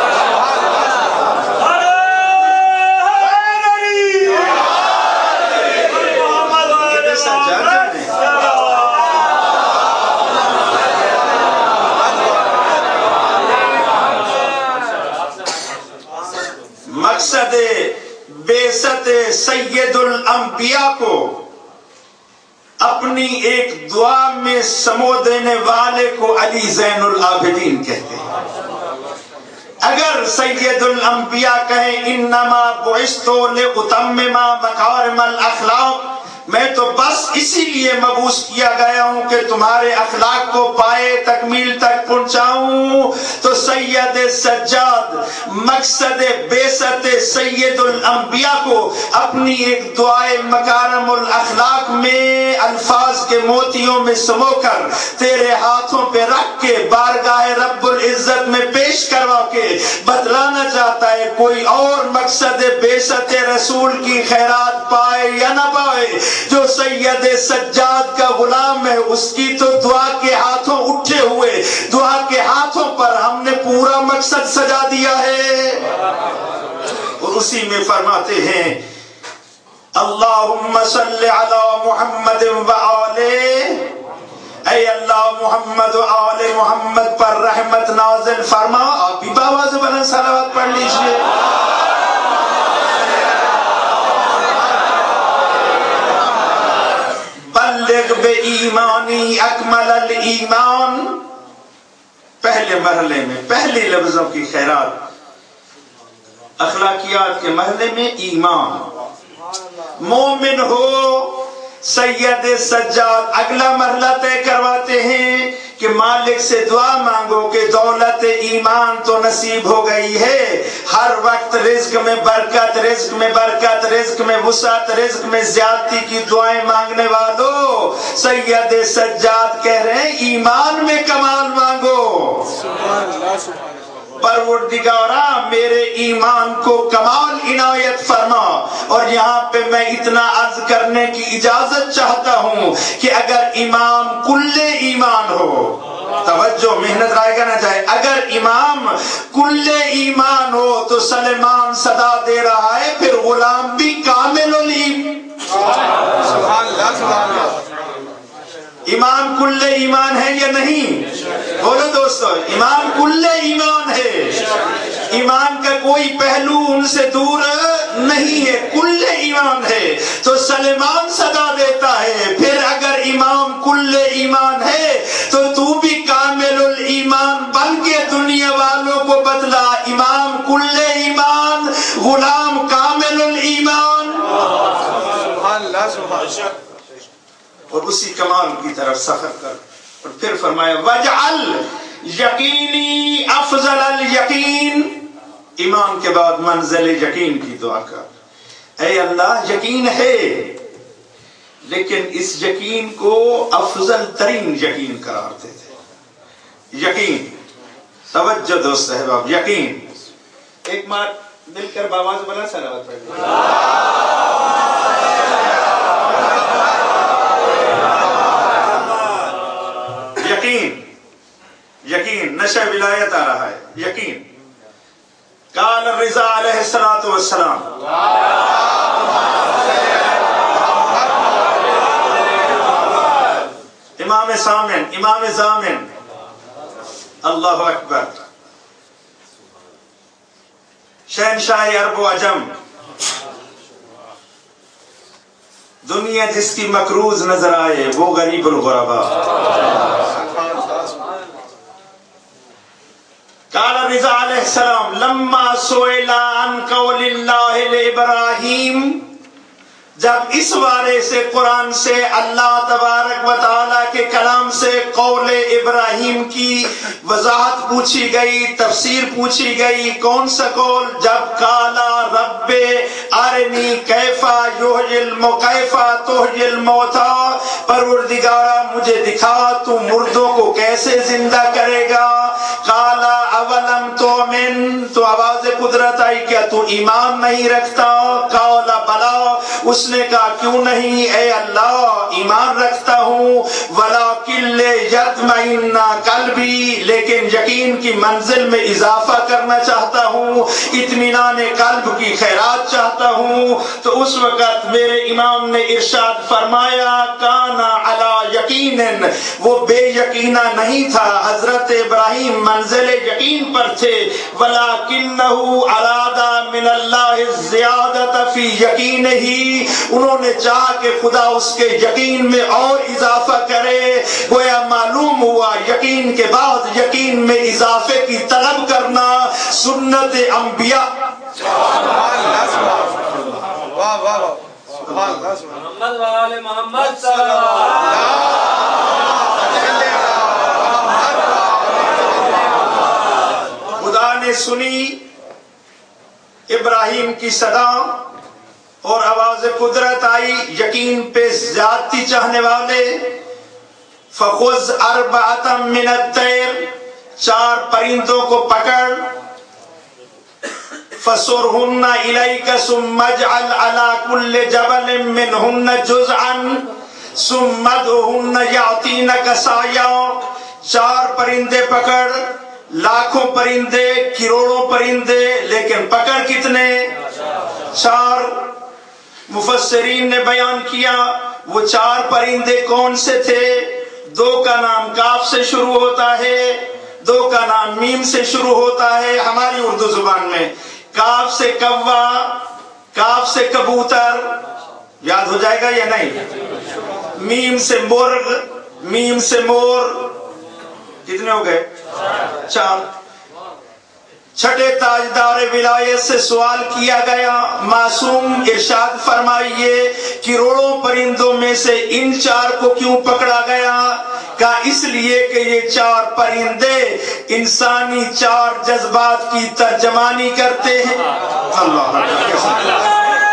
مقصد بعثت سید الانبیاء کو اپنی ایک دعا میں سمو دینے والے کو علی زین العابدین کہتے ہیں۔ اگر سید الانبیاء کہیں انما بعثت لاتمم مکارم الاخلاق، میں تو بس اسی لیے مبعوث کیا گیا ہوں کہ تمہارے اخلاق کو پائے تکمیل تک پہنچاؤں، تو سید سجاد مقصد بعثت سید الانبیاء کو اپنی ایک دعائے مکارم الاخلاق میں الفاظ کے موتیوں میں سمو کر تیرے ہاتھوں پہ رکھ کے بارگاہ رب العزت میں پیش کروا کے بتلانا چاہتا ہے، کوئی اور مقصد بعثت رسول کی خیرات پائے یا نہ پائے، جو سید سجاد کا غلام ہے اس کی تو دعا کے ہاتھوں اٹھے ہوئے دعا کے ہاتھوں پر ہم نے پورا مقصد سجا دیا ہے۔ اور اسی میں فرماتے ہیں اللہم صلی علی محمد وآلہ، اے اللہ محمد و آل محمد پر رحمت نازل فرما۔ آپ بھی باواز بلند صلوات پڑھ لیجئے۔ بلغ بے ایمانی اکمل الایمان، پہلے مرحلے میں پہلی لفظوں کی خیرات اخلاقیات کے مرحلے میں ایمان، مومن ہو سید سجاد اگلا مرحلہ طے کرواتے ہیں کہ مالک سے دعا مانگو کہ دولت ایمان تو نصیب ہو گئی ہے، ہر وقت رزق میں برکت، رزق میں برکت، رزق میں وسعت، رزق میں زیادتی کی دعائیں مانگنے والوں، سید سجاد کہہ رہے ہیں ایمان میں کمال مانگو۔ پروردگارا میرے ایمان کو کمال عنایت فرما۔ اور یہاں پہ میں اتنا عرض کرنے کی اجازت چاہتا ہوں کہ اگر امام کل ایمان ہو، توجہ محنت رائے گا نہ جائے، اگر امام کل ایمان ہو تو سلیمان صدا دے رہا ہے پھر غلام بھی کامل سبحان اللہ سبحان اللہ۔ امام کل ایمان ہے یا نہیں؟ بولو دوستو، امام کل ایمان ہے، ایمان کا کوئی پہلو ان سے دور نہیں ہے، کل ایمان ہے۔ تو سلیمان صدا دیتا ہے پھر اگر امام کل ایمان ہے تو تو بھی کامل الایمان بن کے دنیا والوں کو بدلا، امام کل ایمان، غلام کامل الایمان۔ سبحان اللہ سبحان اللہ۔ اور اسی کمال کی طرف سفر کر۔ اور پھر فرمایا وَجْعَلْ یقینی افضل الیقین، ایمان کے بعد منزل یقین کی دعا کر۔ اے اللہ یقین ہے لیکن اس یقین کو افضل ترین یقین قرار دیتے۔ یقین، توجہ دوست احباب، یقین۔ ایک بار مل کر باواز بلا صلوات پڑھ۔ یقین، نشہ ولایت آ رہا ہے، یقین۔ قال الرضا علیہ الصلوۃ والسلام، امام سامن، امام زامن، اللہ اکبر، شہنشاہ عرب و عجم، دنیا جس کی مکروز نظر آئے وہ غریب الغربا۔ قال رضا علیہ السلام لما سئل عن قول اللہ لابراہیم، جب اس بارے سے قرآن سے اللہ تبارک و تعالیٰ کے کلام سے قول ابراہیم کی وضاحت پوچھی گئی، تفسیر پوچھی گئی، کون سا قول؟ جب قالا رب ارنی کیفا تحیی الموتى، پروردگارا مجھے دکھا تو مردوں کو کیسے زندہ کرے گا۔ قالا اولم تؤمن، تو آواز قدرت آئی کیا تو ایمان نہیں رکھتا؟ قالا بلا، اس نے کہا کیوں نہیں اے اللہ ایمان رکھتا ہوں، ولیکن لیطمئن قلبی، لیکن یقین کی منزل میں اضافہ کرنا چاہتا ہوں، اطمینان قلب کی خیرات چاہتا ہوں۔ تو اس وقت میرے امام نے ارشاد فرمایا کانا علی یقین، وہ بے یقینہ نہیں تھا، حضرت ابراہیم منزل یقین پر تھے، ولکنہ اراد من اللہ الزیادۃ فی یقینہ، انہوں نے چاہا کہ خدا اس کے یقین میں اور اضافہ کرے۔ گویا معلوم ہوا یقین کے بعد یقین میں اضافے کی طلب کرنا سنت انبیاء۔ محمد وآل محمد صلی اللہ علیہ وسلم۔ خدا نے سنی ابراہیم کی صدا اور آواز قدرت آئی، یقین پہ زیادتی چاہنے والے، فخذ اربعۃ من الطیر، 4 پرندوں کو پکڑ، فسرہن الیک ثم اجعل علی کل جبل منہن جزءا ثم ادعہن یأتینک سعیا۔ 4 پرندے پکڑ، لاکھوں پرندے، کروڑوں پرندے، لیکن پکڑ کتنے؟ 4۔ مفسرین نے بیان کیا وہ 4 پرندے کون سے تھے؟ 2 کا نام کاف سے شروع ہوتا ہے، 2 کا نام میم سے شروع ہوتا ہے ہماری اردو زبان میں۔ کاف سے کوا، کاف سے کبوتر، یاد ہو جائے گا یا نہیں؟ میم سے مرغ، میم سے مور، کتنے ہو گئے؟ 4۔ چھٹے تاجدار ولایت سے سوال کیا گیا، معصوم ارشاد فرمائیے کروڑوں پرندوں میں سے ان 4 کو کیوں پکڑا گیا؟ کہا اس لیے کہ یہ 4 پرندے انسانی 4 جذبات کی ترجمانی کرتے ہیں۔ اللہ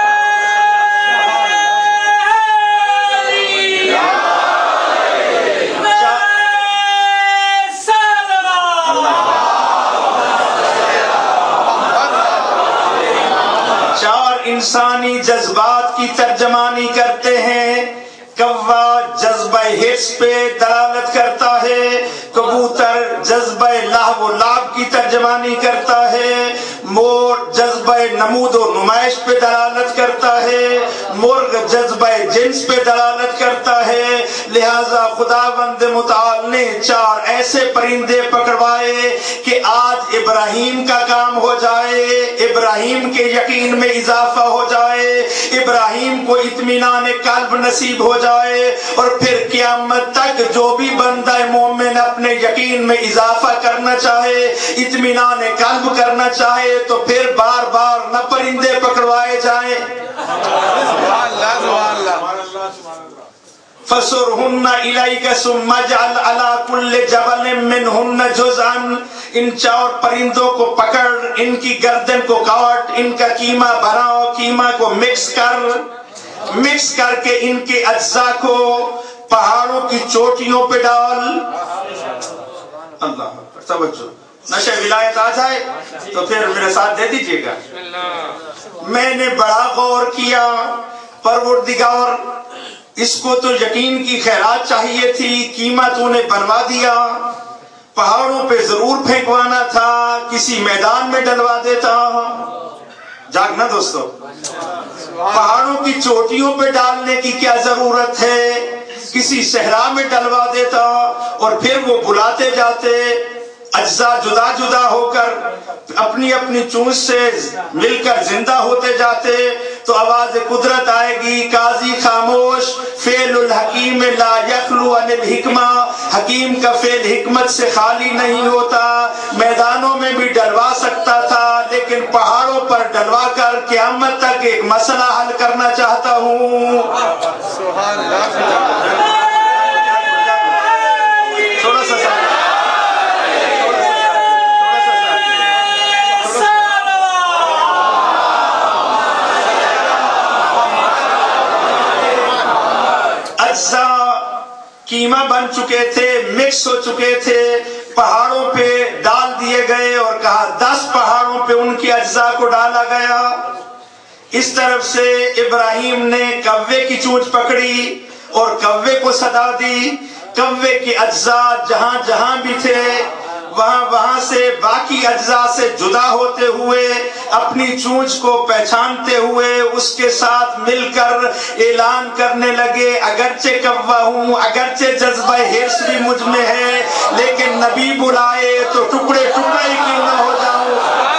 انسانی جذبات کی ترجمانی کرتے ہیں۔ کوا جذبہ حرص پہ دلالت کرتا ہے، کبوتر جذبہ لہو و لعب کی ترجمانی کرتا ہے، مور جذبہ نمود و نمائش پہ دلالت کرتا ہے، مرغ جذبہ جنس پہ دلالت کرتا ہے۔ لہذا خداوند متعال نے 4 ایسے پرندے پکڑوائے کہ آج ابراہیم کا کام ہو جائے، ابراہیم کے یقین میں اضافہ ہو جائے، ابراہیم کو اطمینان قلب نصیب ہو جائے، اور پھر قیامت تک جو بھی بندہ مومن اپنے یقین میں اضافہ کرنا چاہے، اطمینان قلب کرنا چاہے، تو پھر بار بار نہ پرندے پکڑوائے جائیں۔ فَسُرْهُنَّ إِلَيْكَ ثُمَّ اجْعَلْ عَلَى كُلِّ جَبَلٍ مِّنْهُنَّ جُزْءًا، ان 4 پرندوں کو پکڑ، ان کی گردن کو کاٹ، ان کا قیمہ بناؤ، قیمہ کو مکس کر کے ان کے اجزاء کو پہاڑوں کی چوٹیوں پہ ڈال۔ اللہ توجہ، نشہ ولایت آ جائے تو پھر میرے ساتھ دے دیجئے گا۔ میں نے بڑا غور کیا، پروردگار اس کو تو یقین کی خیرات چاہیے تھی، قیمہ تو نے بنوا دیا، پہاڑوں پہ ضرور پھینکوانا تھا، کسی میدان میں ڈلوا دیتا۔ جاگنا دوستو، پہاڑوں کی چوٹیوں پہ ڈالنے کی کیا ضرورت ہے؟ کسی صحرا میں ڈلوا دیتا، اور پھر وہ بلاتے جاتے، اجزاء جدا جدا ہو کر اپنی اپنی چونچ سے مل کر زندہ ہوتے جاتے، تو آواز قدرت آئے گی، قاضی خاموش، فعل الحکیم لا یخلو عن الحکمہ، حکیم کا فعل حکمت سے خالی نہیں ہوتا۔ میدانوں میں بھی ڈلوا سکتا تھا، لیکن پہاڑوں پر ڈلوا کر قیامت تک ایک مسئلہ حل کرنا چاہتا ہوں۔ سبحان اللہ۔ تھوڑا سا قیمہ بن چکے تھے، مکس ہو چکے تھے، پہاڑوں پہ ڈال دیے گئے، اور کہا 10 پہاڑوں پہ ان کی اجزاء کو ڈالا گیا۔ اس طرف سے ابراہیم نے کوے کی چونچ پکڑی اور کوے کو صدا دی، کوے کے اجزاء جہاں جہاں بھی تھے وہاں سے باقی اجزاء سے جدا ہوتے ہوئے، اپنی چونچ کو پہچانتے ہوئے اس کے ساتھ مل کر اعلان کرنے لگے، اگرچہ کوا ہوں، اگرچہ جذبہ حرص بھی مجھ میں ہے، لیکن نبی بلائے تو ٹکڑے ٹکڑے ہی کیوں نہ ہو جاؤں۔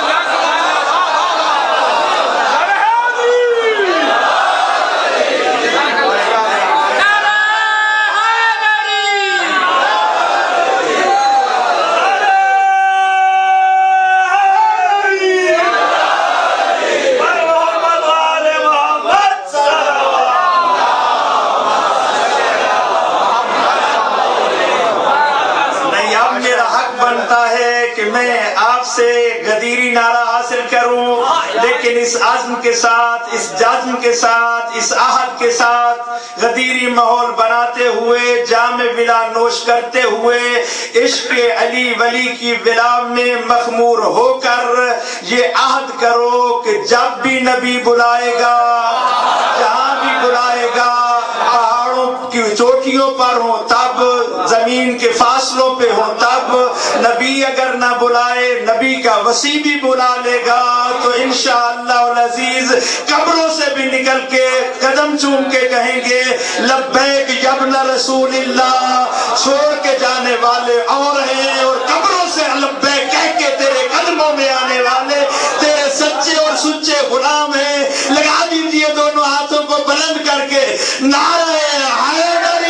غدیری نعرہ حاصل کروں، لیکن اس عزم کے ساتھ، اس جزم کے ساتھ، اس عہد کے ساتھ غدیری ماحول بناتے ہوئے، جام ولا نوش کرتے ہوئے، عشق علی ولی کی ولا میں مخمور ہو کر یہ عہد کرو کہ جب بھی نبی بلائے گا، جہاں بھی بلائے گا، پہاڑوں کی چوٹیوں پر ہو تب، زمین کے فاصلوں پہ ہو تب، نبی اگر نہ بلائے، نبی کا وسیع بھی بلا لے گا تو انشاءاللہ العزیز قبروں سے بھی نکل کے قدم چوم کے کہیں گے لبیک یابن رسول اللہ، چھوڑ کے جانے والے اور ہیں، اور قبروں سے لبیک کہہ کے تیرے قدموں میں آنے والے تیرے سچے اور سچے غلام ہیں۔ لگا دیجئے دونوں ہاتھوں کو بلند کر کے نعرہ حیدری۔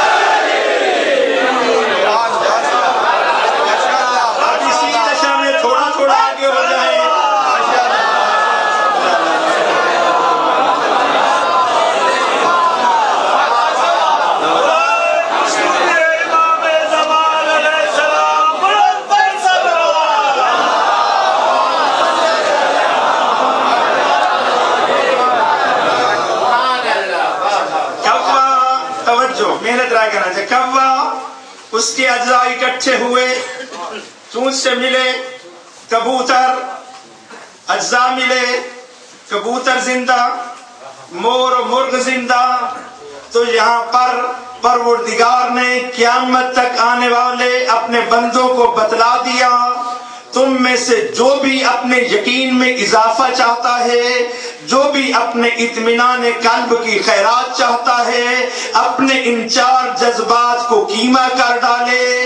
تھوڑا طرح کرنا چاہیے. کوا اس کے اجزاء اکٹھے ہوئے, چونچ سے ملے, کبوتر اجزاء ملے, کبوتر زندہ, مور و مرغ زندہ. تو یہاں پر پروردگار نے قیامت تک آنے والے اپنے بندوں کو بتلا دیا, تم میں سے جو بھی اپنے یقین میں اضافہ چاہتا ہے, جو بھی اپنے اطمینان قلب کی خیرات چاہتا ہے, اپنے ان 4 جذبات کو کیما کر ڈالے.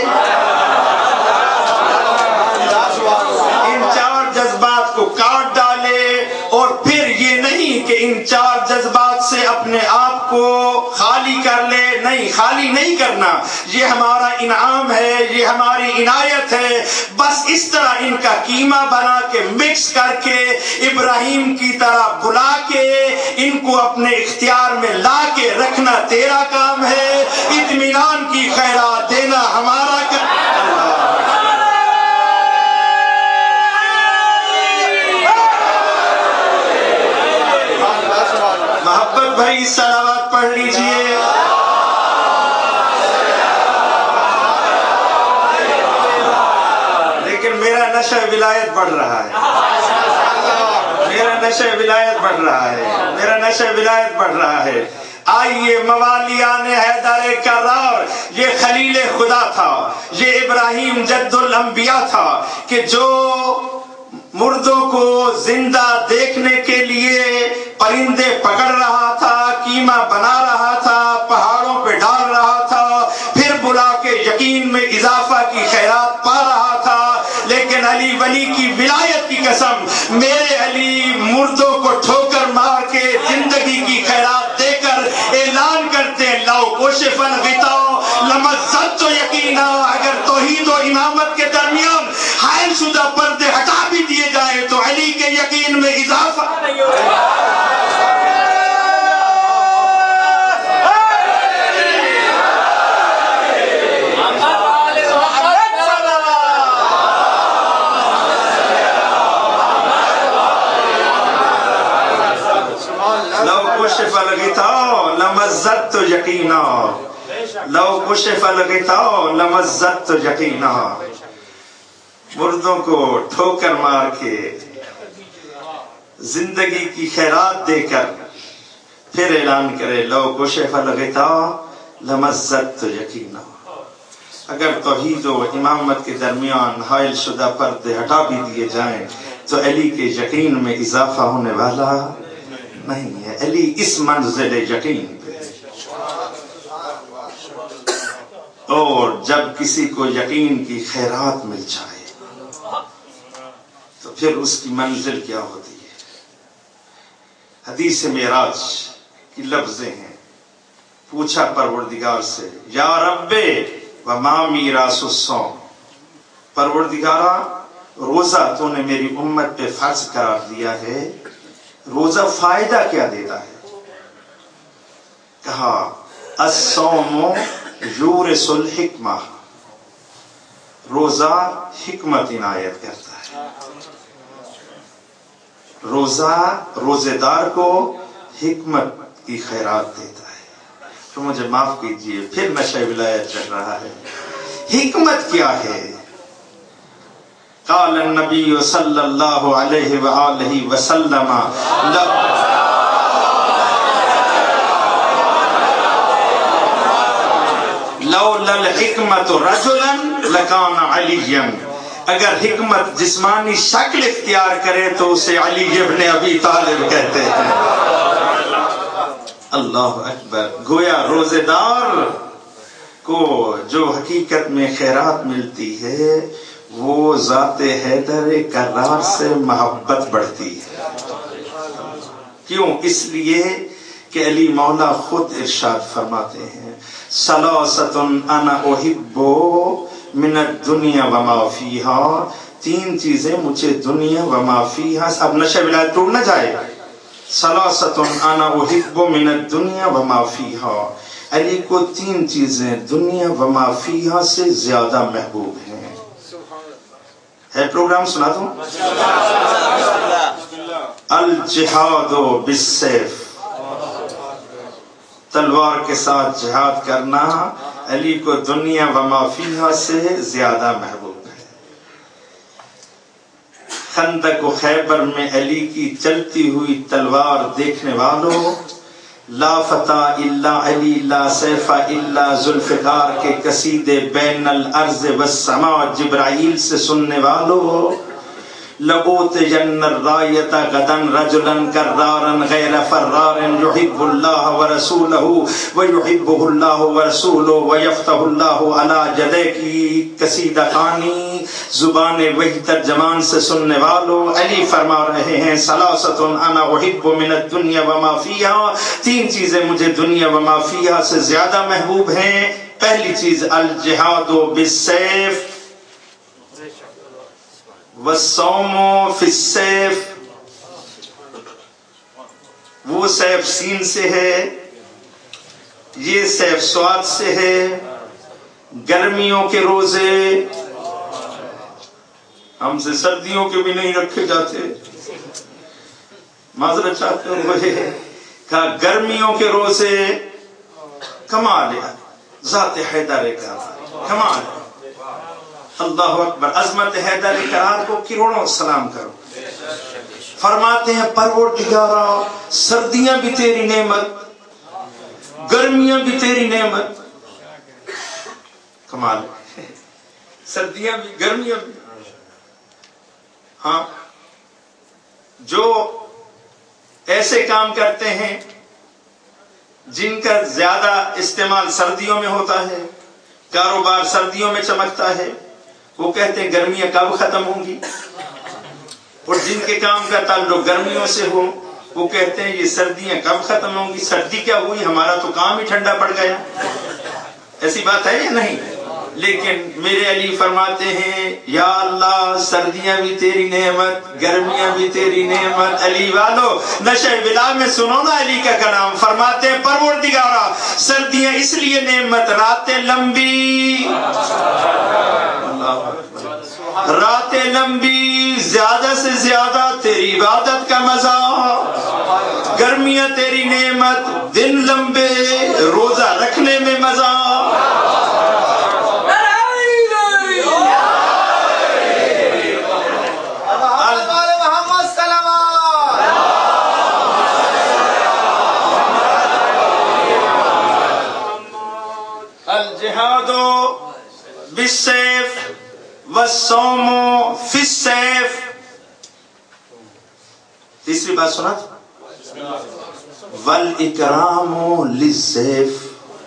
ان 4 جذبات کو کاٹ ڈالے, اور پھر یہ نہیں کہ ان 4 جذبات سے اپنے آپ کو خالی کر لے. نہیں, خالی نہیں کرنا, یہ ہمارا انعام ہے, یہ ہماری عنایت ہے. بس اس طرح ان کا کیما بنا کے مکس کر کے ابراہیم کی طرح بلا کے ان کو اپنے اختیار میں لا کے رکھنا تیرا کام ہے, اطمینان کی خیرات دینا ہمارا کام. محبت بھائی صلوات پڑھ لیجئے. لیکن میرا نشہ ولایت بڑھ رہا ہے, میرا نشہ ولایت بڑھ رہا ہے, میرا نشہ ولایت بڑھ رہا ہے. آئیے موالیان حیدر کرار, یہ خلیل خدا تھا, یہ ابراہیم جد الانبیاء تھا کہ جو مردوں کو زندہ دیکھنے کے لیے پرندے پکڑ رہا تھا, کیما بنا رہا تھا, پہاڑوں پہ ڈال رہا تھا, پھر بلا کے یقین میں اضافہ کی خیرات پا رہا تھا. لیکن علی ولی کی ولایت کی قسم, میرے علی مردوں کو ٹھوکر مار کے زندگی کی خیرات دے کر اعلان کرتے ہیں, لو کشف الغطاء لمزت یقینا. اگر توحید و امامت کے درمیان حائل شدہ پردے ہٹا بھی دیے جائیں تو علی کے یقین میں اضافہ نہیں ہوگا. لو کشف الغطاء لمزت یقینا, لو کشف الغطاء لمزت یقینا. مردوں کو ٹھوکر مار کے زندگی کی خیرات دے کر پھر اعلان کرے, لو کشف الغطاء لمزت یقینا. اگر توحید و امامت کے درمیان حائل شدہ پردے ہٹا بھی دیے جائیں تو علی کے یقین میں اضافہ ہونے والا نہیں ہے. علی اس منزل یقین پہ, اور جب کسی کو یقین کی خیرات مل جائے تو پھر اس کی منزل کیا ہوتی ہے. حدیث معراج کی لفظیں ہیں, پوچھا پروردگار سے, یا رب وما میراث الصوم, پروردگارا روزہ تو نے میری امت پہ فرض قرار دیا ہے, روزہ فائدہ کیا دیتا ہے؟ کہا الصوم یورث الحکمہ, روزہ حکمت عنایت کرتا ہے. روزہ روزے دار کو حکمت کی خیرات دیتا ہے. تو مجھے معاف کیجئے, پھر نشہ ولایت چل رہا ہے. حکمت کیا ہے؟ قال النبی صلی اللہ علیہ وآلہ وسلم لولا الحکمت رجلا لکان علیا, اگر حکمت جسمانی شکل اختیار کرے تو اسے علی ابن ابی طالب کہتے ہیں. اللہ اکبر. گویا روزے دار کو جو حقیقت میں خیرات ملتی ہے وہ ذات حیدر کرار سے محبت بڑھتی ہے. کیوں؟ اس لیے کہ علی مولا خود ارشاد فرماتے ہیں, ثلاثۃ انا احب من الدنیا وما فیہا, 3 چیزیں مجھے دنیا وما فیہا. اب نشہ ولایت ٹوٹ نہ جائے. ثلاثۃ انا احب من الدنیا وما فیہا, علی کو 3 چیزیں دنیا وما فیہا سے زیادہ محبوب ہیں. ہے پروگرام سنا دوں؟ الجہاد بالسیف, تلوار کے ساتھ جہاد کرنا علی کو دنیا و ما فیہا سے زیادہ محبوب ہے۔ خندق و خیبر میں علی کی چلتی ہوئی تلوار دیکھنے والوں، لا فتح الا علی لا سیف الا ذوالفقار کے قصیدے بین الارض والسماء جبرائیل سے سننے والوں، لَأُوتِيَنَّ الرَّایَةَ غَدًا رَجُلًا كَرَّارًا غَیْرَ فَرَّارٍ يُحِبُّ اللَّهَ وَرَسُولَهُ وَيُحِبُّهُ اللَّهُ وَرَسُولُهُ وَيَفْتَحُ اللَّهُ عَلَى يَدَيْهِ کی قصیدہ خوانی زبان وحی ترجمان سے سننے والوں، علی فرما رہے ہیں ثلاثۃ انا احب من الدنیا وما فیہا، تین چیزیں مجھے دنیا وما فیہا سے زیادہ محبوب ہیں۔ پہلی چیز الجہاد بالسیف والصوم فی السیف، وہ سیف سین سے ہے، یہ سیف سواد سے ہے۔ گرمیوں کے روزے ہم سے سردیوں کے بھی نہیں رکھے جاتے، معذرت چاہتے ہوئے کہا گرمیوں کے روزے کمال ہے، ذات حیدر کا کمال ہے۔ اللہ اکبر، عظمت حیدر کرار کو کروڑوں سلام کرو۔ فرماتے ہیں پروردگارا سردیاں بھی تیری نعمت، گرمیاں بھی تیری نعمت، کمال، سردیاں بھی گرمیاں بھی۔ ہاں، جو ایسے کام کرتے ہیں جن کا زیادہ استعمال سردیوں میں ہوتا ہے، کاروبار سردیوں میں چمکتا ہے، وہ کہتے ہیں گرمیاں کب ختم ہوں گی، اور جن کے کام کا تعلق گرمیوں سے ہو وہ کہتے ہیں یہ سردیاں کب ختم ہوں گی، سردی کیا ہوئی، ہمارا تو کام ہی ٹھنڈا پڑ گیا۔ ایسی بات ہے یا نہیں؟ لیکن میرے علی فرماتے ہیں یا اللہ سردیاں بھی تیری نعمت، گرمیاں بھی تیری نعمت۔ علی والو نشہ بلا میں سنو نا علی کا کلام، فرماتے ہیں پروردگارا سردیاں اس لیے نعمت، راتیں لمبی، راتیں لمبی، زیادہ سے زیادہ تیری عبادت کا مزہ، گرمیاں تیری نعمت، دن لمبے، روزہ رکھنے میں مزہ۔ الجہاد بالسیف والصوم فی السیف۔ تیسری بات سنا، والاکرام للضیف،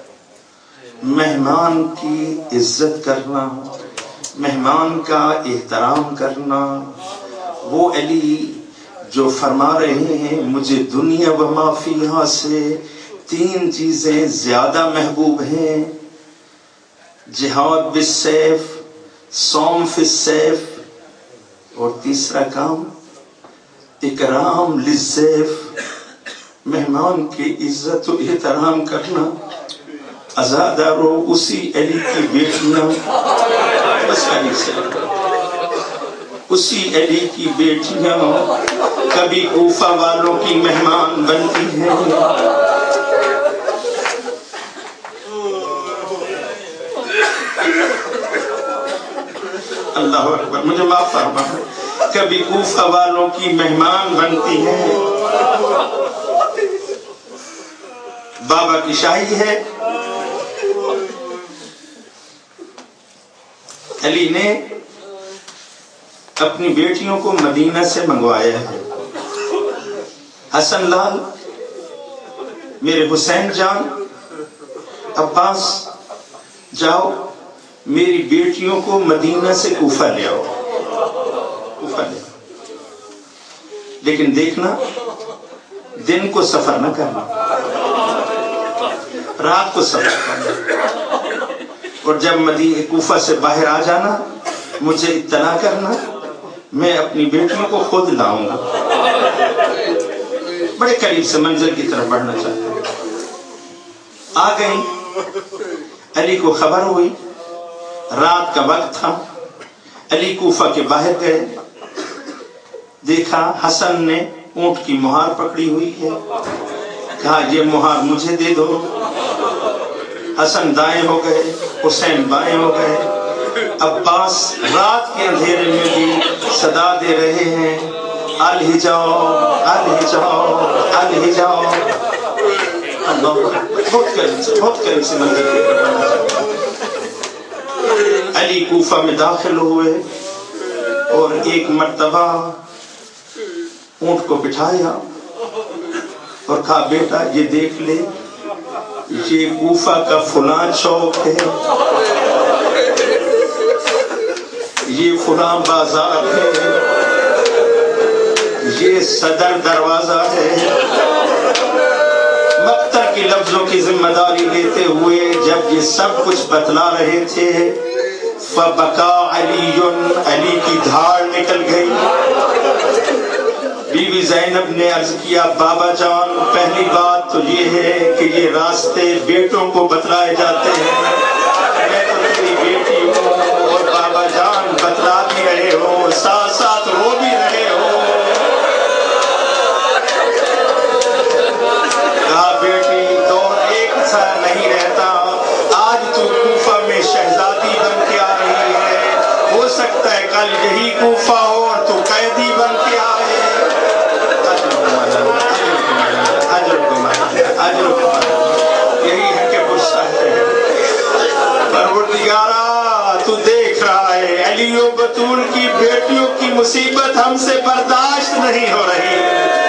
مہمان کی عزت کرنا، مہمان کا احترام کرنا۔ وہ علی جو فرما رہے ہیں مجھے دنیا و ما فیہا سے تین چیزیں زیادہ محبوب ہیں، جہاد بالسیف، صوم فی السیف، اور تیسرا کام اکرام للضیف، مہمان کی عزت و احترام کرنا۔ عزادارو اسی علی کی بیٹیاں، بس علی سے، اسی علی کی بیٹیاں کبھی کوفہ والوں کی مہمان بنتی ہیں، اللہ اکبر، مجھے معاف فرما، کبھی کوفہ والوں کی مہمان بنتی ہیں۔ بابا کی شاہی ہے، علی نے اپنی بیٹیوں کو مدینہ سے منگوایا ہے۔ حسن لال، میرے حسین جان، عباس جاؤ میری بیٹیوں کو مدینہ سے کوفہ لے آؤ، کوفہ لے آؤ، لیکن دیکھنا دن کو سفر نہ کرنا، رات کو سفر کرنا، اور جب مدینہ کوفہ سے باہر آ جانا مجھے اطلاع کرنا، میں اپنی بیٹیوں کو خود لاؤں گا۔ بڑے قریب سے منزل کی طرف بڑھنا چاہتا ہوں۔ آ گئی، علی کو خبر ہوئی، رات کا وقت تھا، علی کوفہ کے باہر گئے، دیکھا حسن نے اونٹ کی مہار پکڑی ہوئی ہے، کہا یہ مہار مجھے دے دو. حسن دائیں ہو گئے, حسین بائیں ہو گئے. عباس رات کے اندھیرے میں بھی صدا دے رہے ہیں, الہ جاؤ الہ جاؤ الہ جاؤ. بہت کریم سے منظر کے علی کوفہ میں داخل ہوئے اور ایک مرتبہ اونٹ کو بٹھایا اور کہا بیٹا یہ دیکھ لے, یہ کوفہ کا فلاں چوک ہے, یہ فلاں بازار ہے, یہ صدر دروازہ ہے. مقتل کی لفظوں کی ذمہ داری لیتے ہوئے جب یہ سب کچھ بتلا رہے تھے, فبکا علی, علی کی دھاڑ نکل گئی. بی بی زینب نے عرض کیا بابا جان پہلی بات تو یہ ہے کہ یہ راستے بیٹوں کو بتلائے جاتے ہیں, میں تو تیری بیٹی ہوں اور بابا جان بتلا بھی رہے ہو, ساتھ ساتھ رو بھی رہے ہو. کہا بیٹی دور ایک سا نہیں رہتا, آج تو کوفہ میں شہزادی بن کے آ رہی ہے, ہو سکتا ہے کل یہی کوفہ ہو اور تو قیدی بن کے آئے. یہی ہے کہ غصہ ہے. پروردگارا تو دیکھ رہا ہے علی و بطول کی بیٹیوں کی مصیبت ہم سے برداشت نہیں ہو رہی.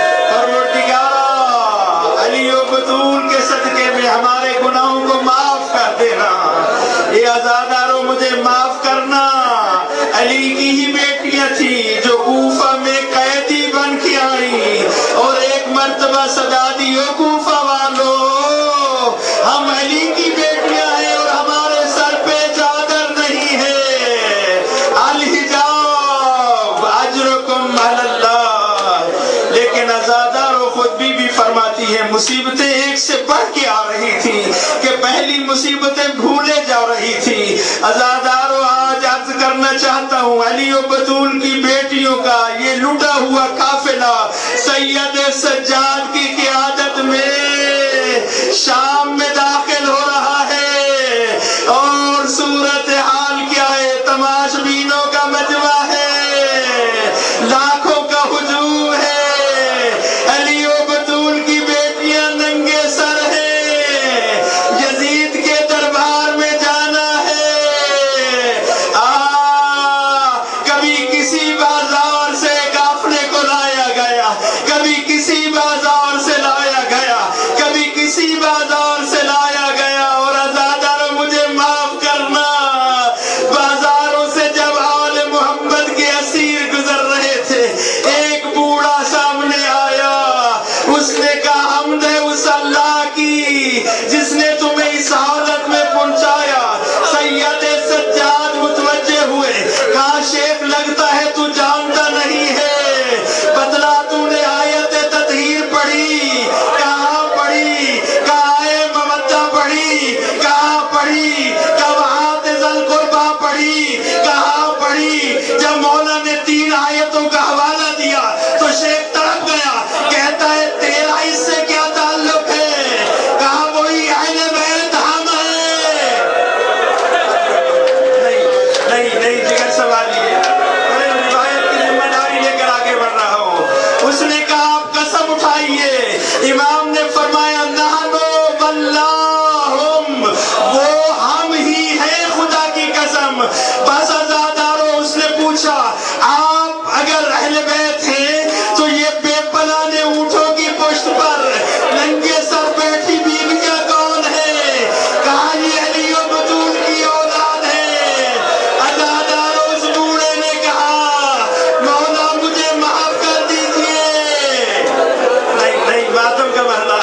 پروردگارا علی و بطول کے صدقے میں ہمارے گناہوں کو معاف کر دینا. یہ عزادارو مجھے معاف کرنا, علی کی ہی بیٹیاں تھیں جو کوفہ میں قیدی بن کے آئی اور ایک مرتبہ صدا دی او کوفہ والو ہم علی کی بیٹیاں ہیں اور ہمارے سر پہ چادر نہیں ہے. الحجاب اجرکم علی اللہ. لیکن عزادارو خود بھی فرماتی ہے مصیبتیں ایک سے بڑھ کے آ رہی تھی کہ پہلی مصیبتیں بھولے جا رہی تھی. عزادارو آج عرض کرنا چاہتا ہوں علی و بطول کی بیٹیوں کا یہ لوٹا ہوا قافلہ سید سجاد کی قیادت میں شام میں داخل ہو رہا ہے اور صورتحال کیا ہے, تماش بینوں کا مجمع ہے, لاکھوں کا ہجوم ہے. علی و بطول کی بیٹیاں ننگے سر ہیں, یزید کے دربار میں جانا ہے. کبھی کسی بازار سے قافلے کو لایا گیا, کبھی کسی بازار سے لایا گیا, کبھی کسی بازار سے لایا گیا. اور عزادارو مجھے معاف کرنا, بازاروں سے جب آل محمد کے اسیر گزر رہے تھے ایک بوڑھا سامنے آیا, اس نے کہا حمد ہے اس اللہ کی جس نے تمہیں اس حالت میں پہنچایا. سید سجاد متوجہ ہوئے, کہا شیخ لگتا ہے تو جانتا نہیں ہے, بتلا تو نے آیت تطہیر پڑھی, کہاں پڑھی, کہاں مودہ پڑھی, کہاں پڑھی, کب ہاتھ ذل قربا پڑھی, کہاں پڑھی. جب مولا نے 3 آیتوں کا حوالہ دیا تو شیخ تڑپ گیا, کہتا ہے تیرا اس سے کیا تعلق ہے, کہا وہی اہل بیت ہم ہیں. نہیں جگر سوالی ہے, میں روایت کی ذمہ داری لے کر آگے بڑھ رہا ہوں. اس نے کہا آپ قسم اٹھائیے. امام نے فرمایا نحنو واللہم, وہ ہم ہی ہیں خدا کی قسم. بس عزادارو اس نے پوچھا آپ اگر اہل بیت ہیں تو یہ بے پناہ اونٹوں کی پشت پر ننگے سر بیٹھی بیویاں کون ہیں, کہا یہ علی و بطول کی اولاد ہے. عزادارو اس بوڑھے نے کہا مولا مجھے معاف کر دیجئے. نہیں ماتم کا محلہ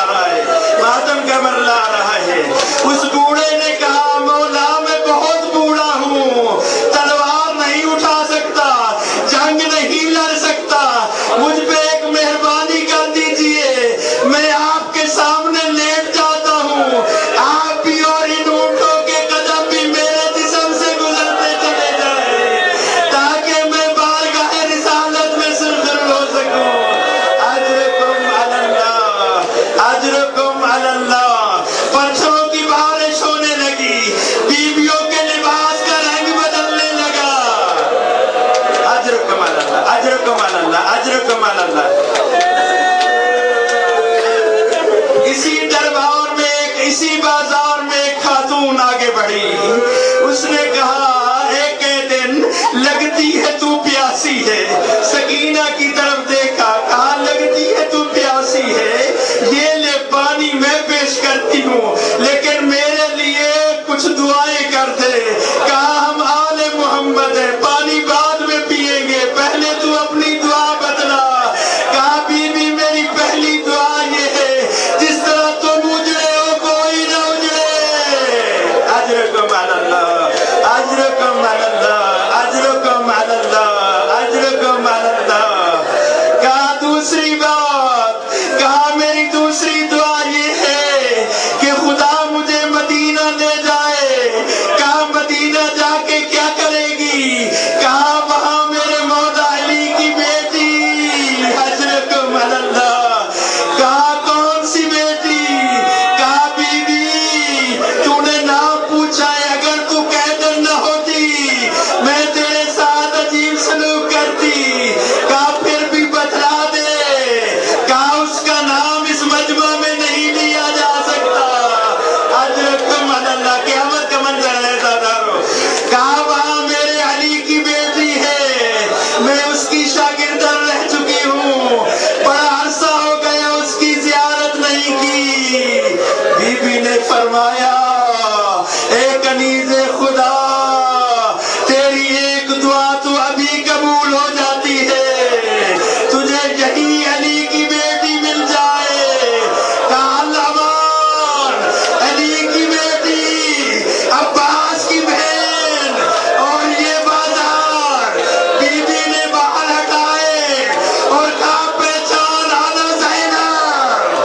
فرمایا اے کنیز خدا تیری ایک دعا تو ابھی قبول ہو جاتی ہے، تجھے یہی علی کی بیٹی مل جائے۔ کہا لامان علی کی بیٹی، عباس کی بہن، اور یہ بازار بی بی نے باہر ہٹائے اور کہا پہچان آنا زینب،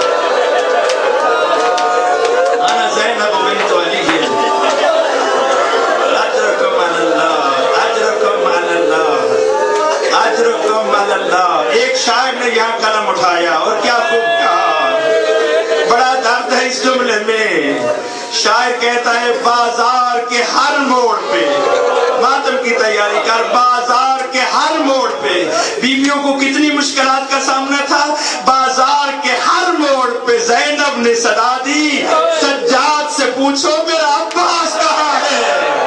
آنا زینب بنت علی ہے۔ اجرکم علی اللہ، اجرکم علی اللہ، اجرکم علی اللہ۔ ایک شاعر نے یہاں قلم اٹھایا اور کیا خوب کہا، بڑا درد ہے اس جملے میں۔ شاعر کہتا ہے بازار کے ہر موڑ پہ، ماتم کی تیاری کر، بازار کے ہر موڑ پہ بیویوں کو کتنی مشکلات کا سامنا تھا، بازار کے ہر موڑ پہ زینب نے صدا دی سجاد سے پوچھو میرا عباس کہاں ہے۔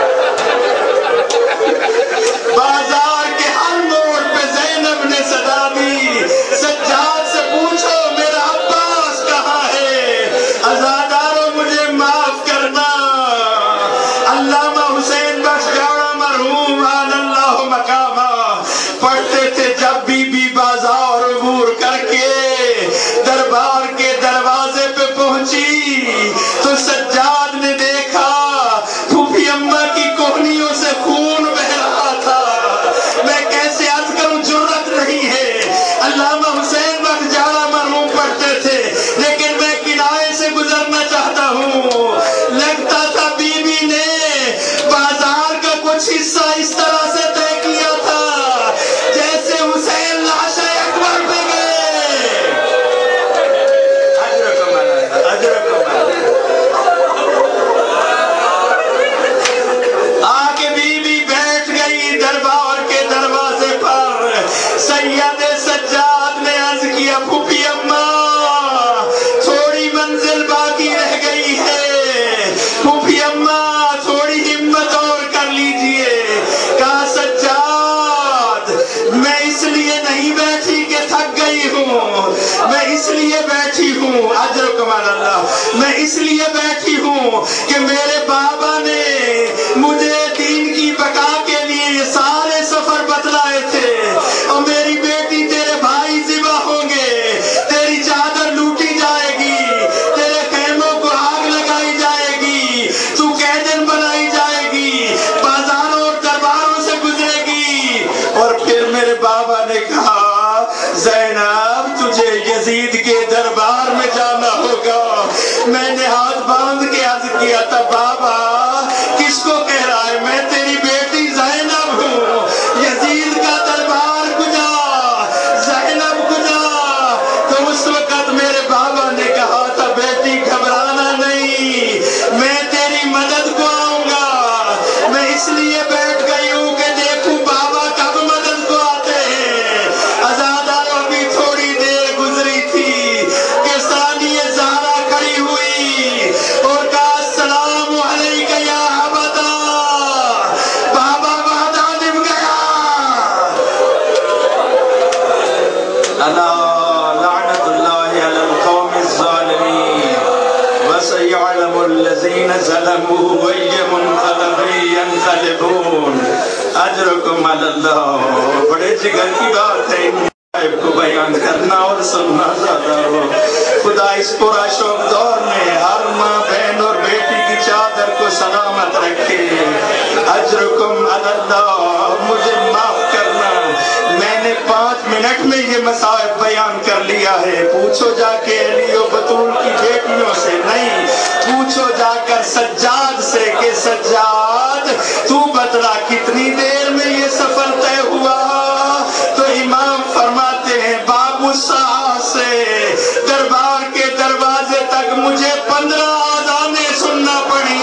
بازار کے ہر موڑ پہ زینب نے صدا دی سجاد سے پوچھو میرا عباس کہاں ہے۔ عزادارو مجھے معاف کرنا، علامہ حسین بخش جاڑا مرحوم علی اللہ مقامہ پڑھتے تھے جب بی بی بازار عبور کر کے دربار کے دروازے پہ پہنچی تو سجاد نے دیکھا پھوپھی اماں کی کوہنیوں سے خون بہ رہا تھا۔ میں کیسے عرض کروں، جرأت نہیں ہے۔ علامہ حسین بخش جاڑا مرحوم پڑھتے تھے لیکن میں کنارے سے گزرنا چاہتا ہوں۔ لگتا تھا بی بی نے بازار کا کچھ حصہ اس طرح سے طے کیا تھا جیسے حسین لاش اکبر پہ گئے۔ اجرکم اللہ، اجرکم اللہ۔ آکے بی بی بیٹھ گئی دربار کے دروازے پر۔ سید سجاد نے عرض کیا پھوپھی اماں تھوڑی منزل باقی رہ گئی ہے، پھوپھی اماں تھوڑی ہمت اور کر لیجئے۔ کہا سجاد میں اس لیے نہیں بیٹھی کہ تھک گئی ہوں، میں اس لیے بیٹھی ہوں، اجرکم علی اللہ، میں اس لیے بیٹھی ہوں کہ میرے بابا نے مجھے دین کی بقا کے لیے یہ سارے سفر بتلائے تھے، اور میری بیٹی تیرے بھائی ذبح ہوں گے، تیری چادر لوٹی جائے گی، تیرے خیموں کو آگ لگائی جائے گی، تو قیدن بنائی جائے گی، بازاروں اور درباروں سے گزرے گی۔ اور پھر میرے بابا نے کہا زینب تجھے یزید کے دربار میں جانا ہوگا۔ میں نے ہاتھ باندھ کے عرض کیا تھا بابا کس کو کہہ رہا ہے، میں تیری بیٹی زینب ہوں، یزید کا دربار کجا، زینب کجا۔ تو اس وقت میرے بابا نے کہا تھا بیٹی گھبرانا نہیں، میں تیری مدد کو آؤں گا۔ میں اس لیے بیٹھ گئی ہوں کہ دیکھوں بابا کب مدد کو آتے ہیں۔ عزادارو ابھی تھوڑی دیر گزری تھی کہ ثانی زہرا کھڑی ہوئی اور کہا السلام علیکہ یا ابدا، بابا وعدہ نبھ گیا۔ الا لعنت اللہ علی القوم الظالمین وسیعلم الذین ظلموا ای منقلب ینقلبون۔ اجرکم علی اللہ۔ بڑے جگر کی بات ہے کو بیان کرنا اور سننا زیادہ ہو۔ خدا اس پورا شوق دور میں ہر ماں بہن اور بیٹی کی چادر کو سلامت رکھے۔ اجرکم علی اللہ۔ مجھے معاف کرنا، میں نے 5 منٹ میں یہ مصائب بیان کر لیا ہے۔ پوچھو جا کے علی و بطول کی بیٹیوں سے، نہیں پوچھو جا کر سجاد سے کہ سجاد تو بتلا کتنی دیر میں یہ سفر طے ہوا؟ تو امام فرماتے ہیں باب الساعہ سے دربار کے دروازے تک مجھے 15 آذانیں سننا پڑی۔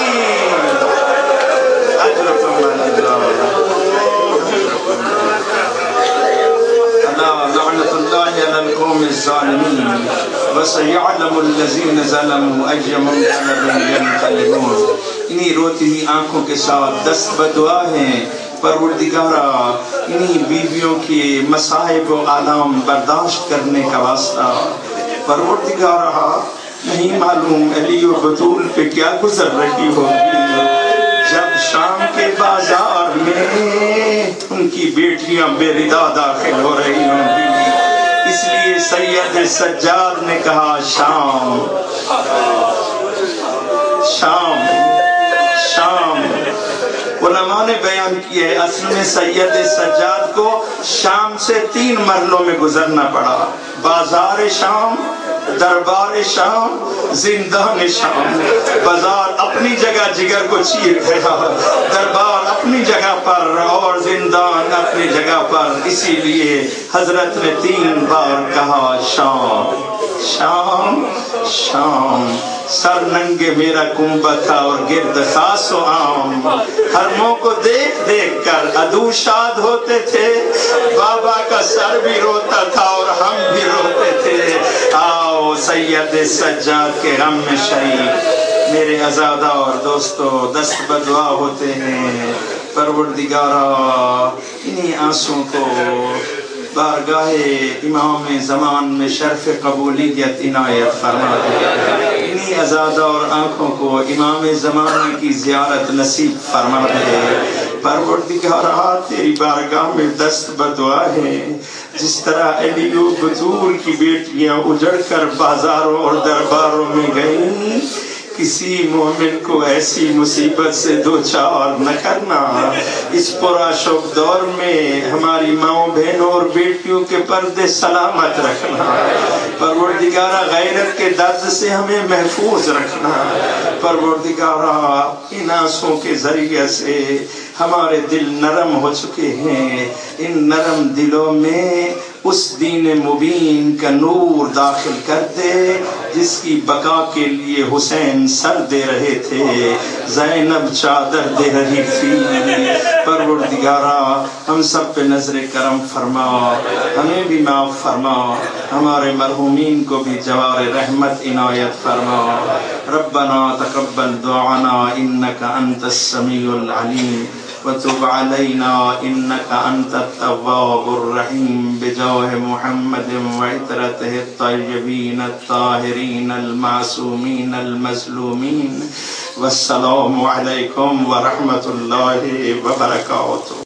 لعنت اللہ علی القوم الظالمین وسیعلم الذین ظلموا ای منقلب ینقلبون۔ انہی روتی ہوئی آنکھوں کے ساتھ دست بدعا ہیں پروردگارا انہی بیویوں کے مصائب و آلام برداشت کرنے کا واسطہ، پروردگارا نہیں معلوم علی و بطول پہ کیا گزر رہی ہوگی جب شام کے بازار میں ان کی بیٹیاں بے ردا داخل ہو رہی ہوں گی. اس لیے سید سجاد نے کہا شام شام شام. علماء نے بیان کیا ہے اصل میں سید سجاد کو شام سے 3 مرحلوں میں گزرنا پڑا. بازار شام، دربار شام، زندان شام. بازار اپنی جگہ جگر کو چیر گیا، دربار اپنی جگہ پر اور زندان اپنی جگہ پر. اسی لیے حضرت نے 3 بار کہا شام شام شام. سر ننگے میرا کنبہ تھا اور گرد خاص و عام. حرموں کو دیکھ دیکھ کر عدو شاد ہوتے تھے، بابا کا سر بھی روتا تھا اور ہم بھی روتے تھے. آؤ سید سجاد کے غم میں شریک. میرے عزادہ اور دوستو، دست بدعا ہوتے ہیں پروردگارا انہی آنسوں کو بارگاہ امام زمان میں شرف قبولیت عنایت فرما دے. انہی عزادہ اور آنکھوں کو امام زمان کی زیارت نصیب فرما دے. پروردگارا تیری بارگاہ میں دست بدعا ہے. جس طرح علی و بطول کی بیٹیاں اجڑ کر بازاروں اور درباروں میں گئیں، کسی مومن کو ایسی مصیبت سے دوچار نہ کرنا. اس پرآشوب دور میں ہماری ماؤں بہنوں اور بیٹیوں کے پردے سلامت رکھنا. پروردگارہ غیرت کے درد سے ہمیں محفوظ رکھنا. پروردگارہ ان آنسوں کے ذریعے سے ہمارے دل نرم ہو چکے ہیں. ان نرم دلوں میں اس دین مبین کا نور داخل کر دے جس کی بقا کے لیے حسین سر دے رہے تھے، زینب چادر دے رہی تھی. پروردگارا ہم سب پہ نظر کرم فرما، ہمیں بھی معاف فرما، ہمارے مرحومین کو بھی جوار رحمت عنایت فرما. ربنا تقبل دعانا انك انت السميع العليم وتب علينا انك انت التواب الرحيم بجاه محمد وعترته الطيبين الطاهرين المعصومين المظلومين. والسلام عليكم ورحمة الله وبركاته.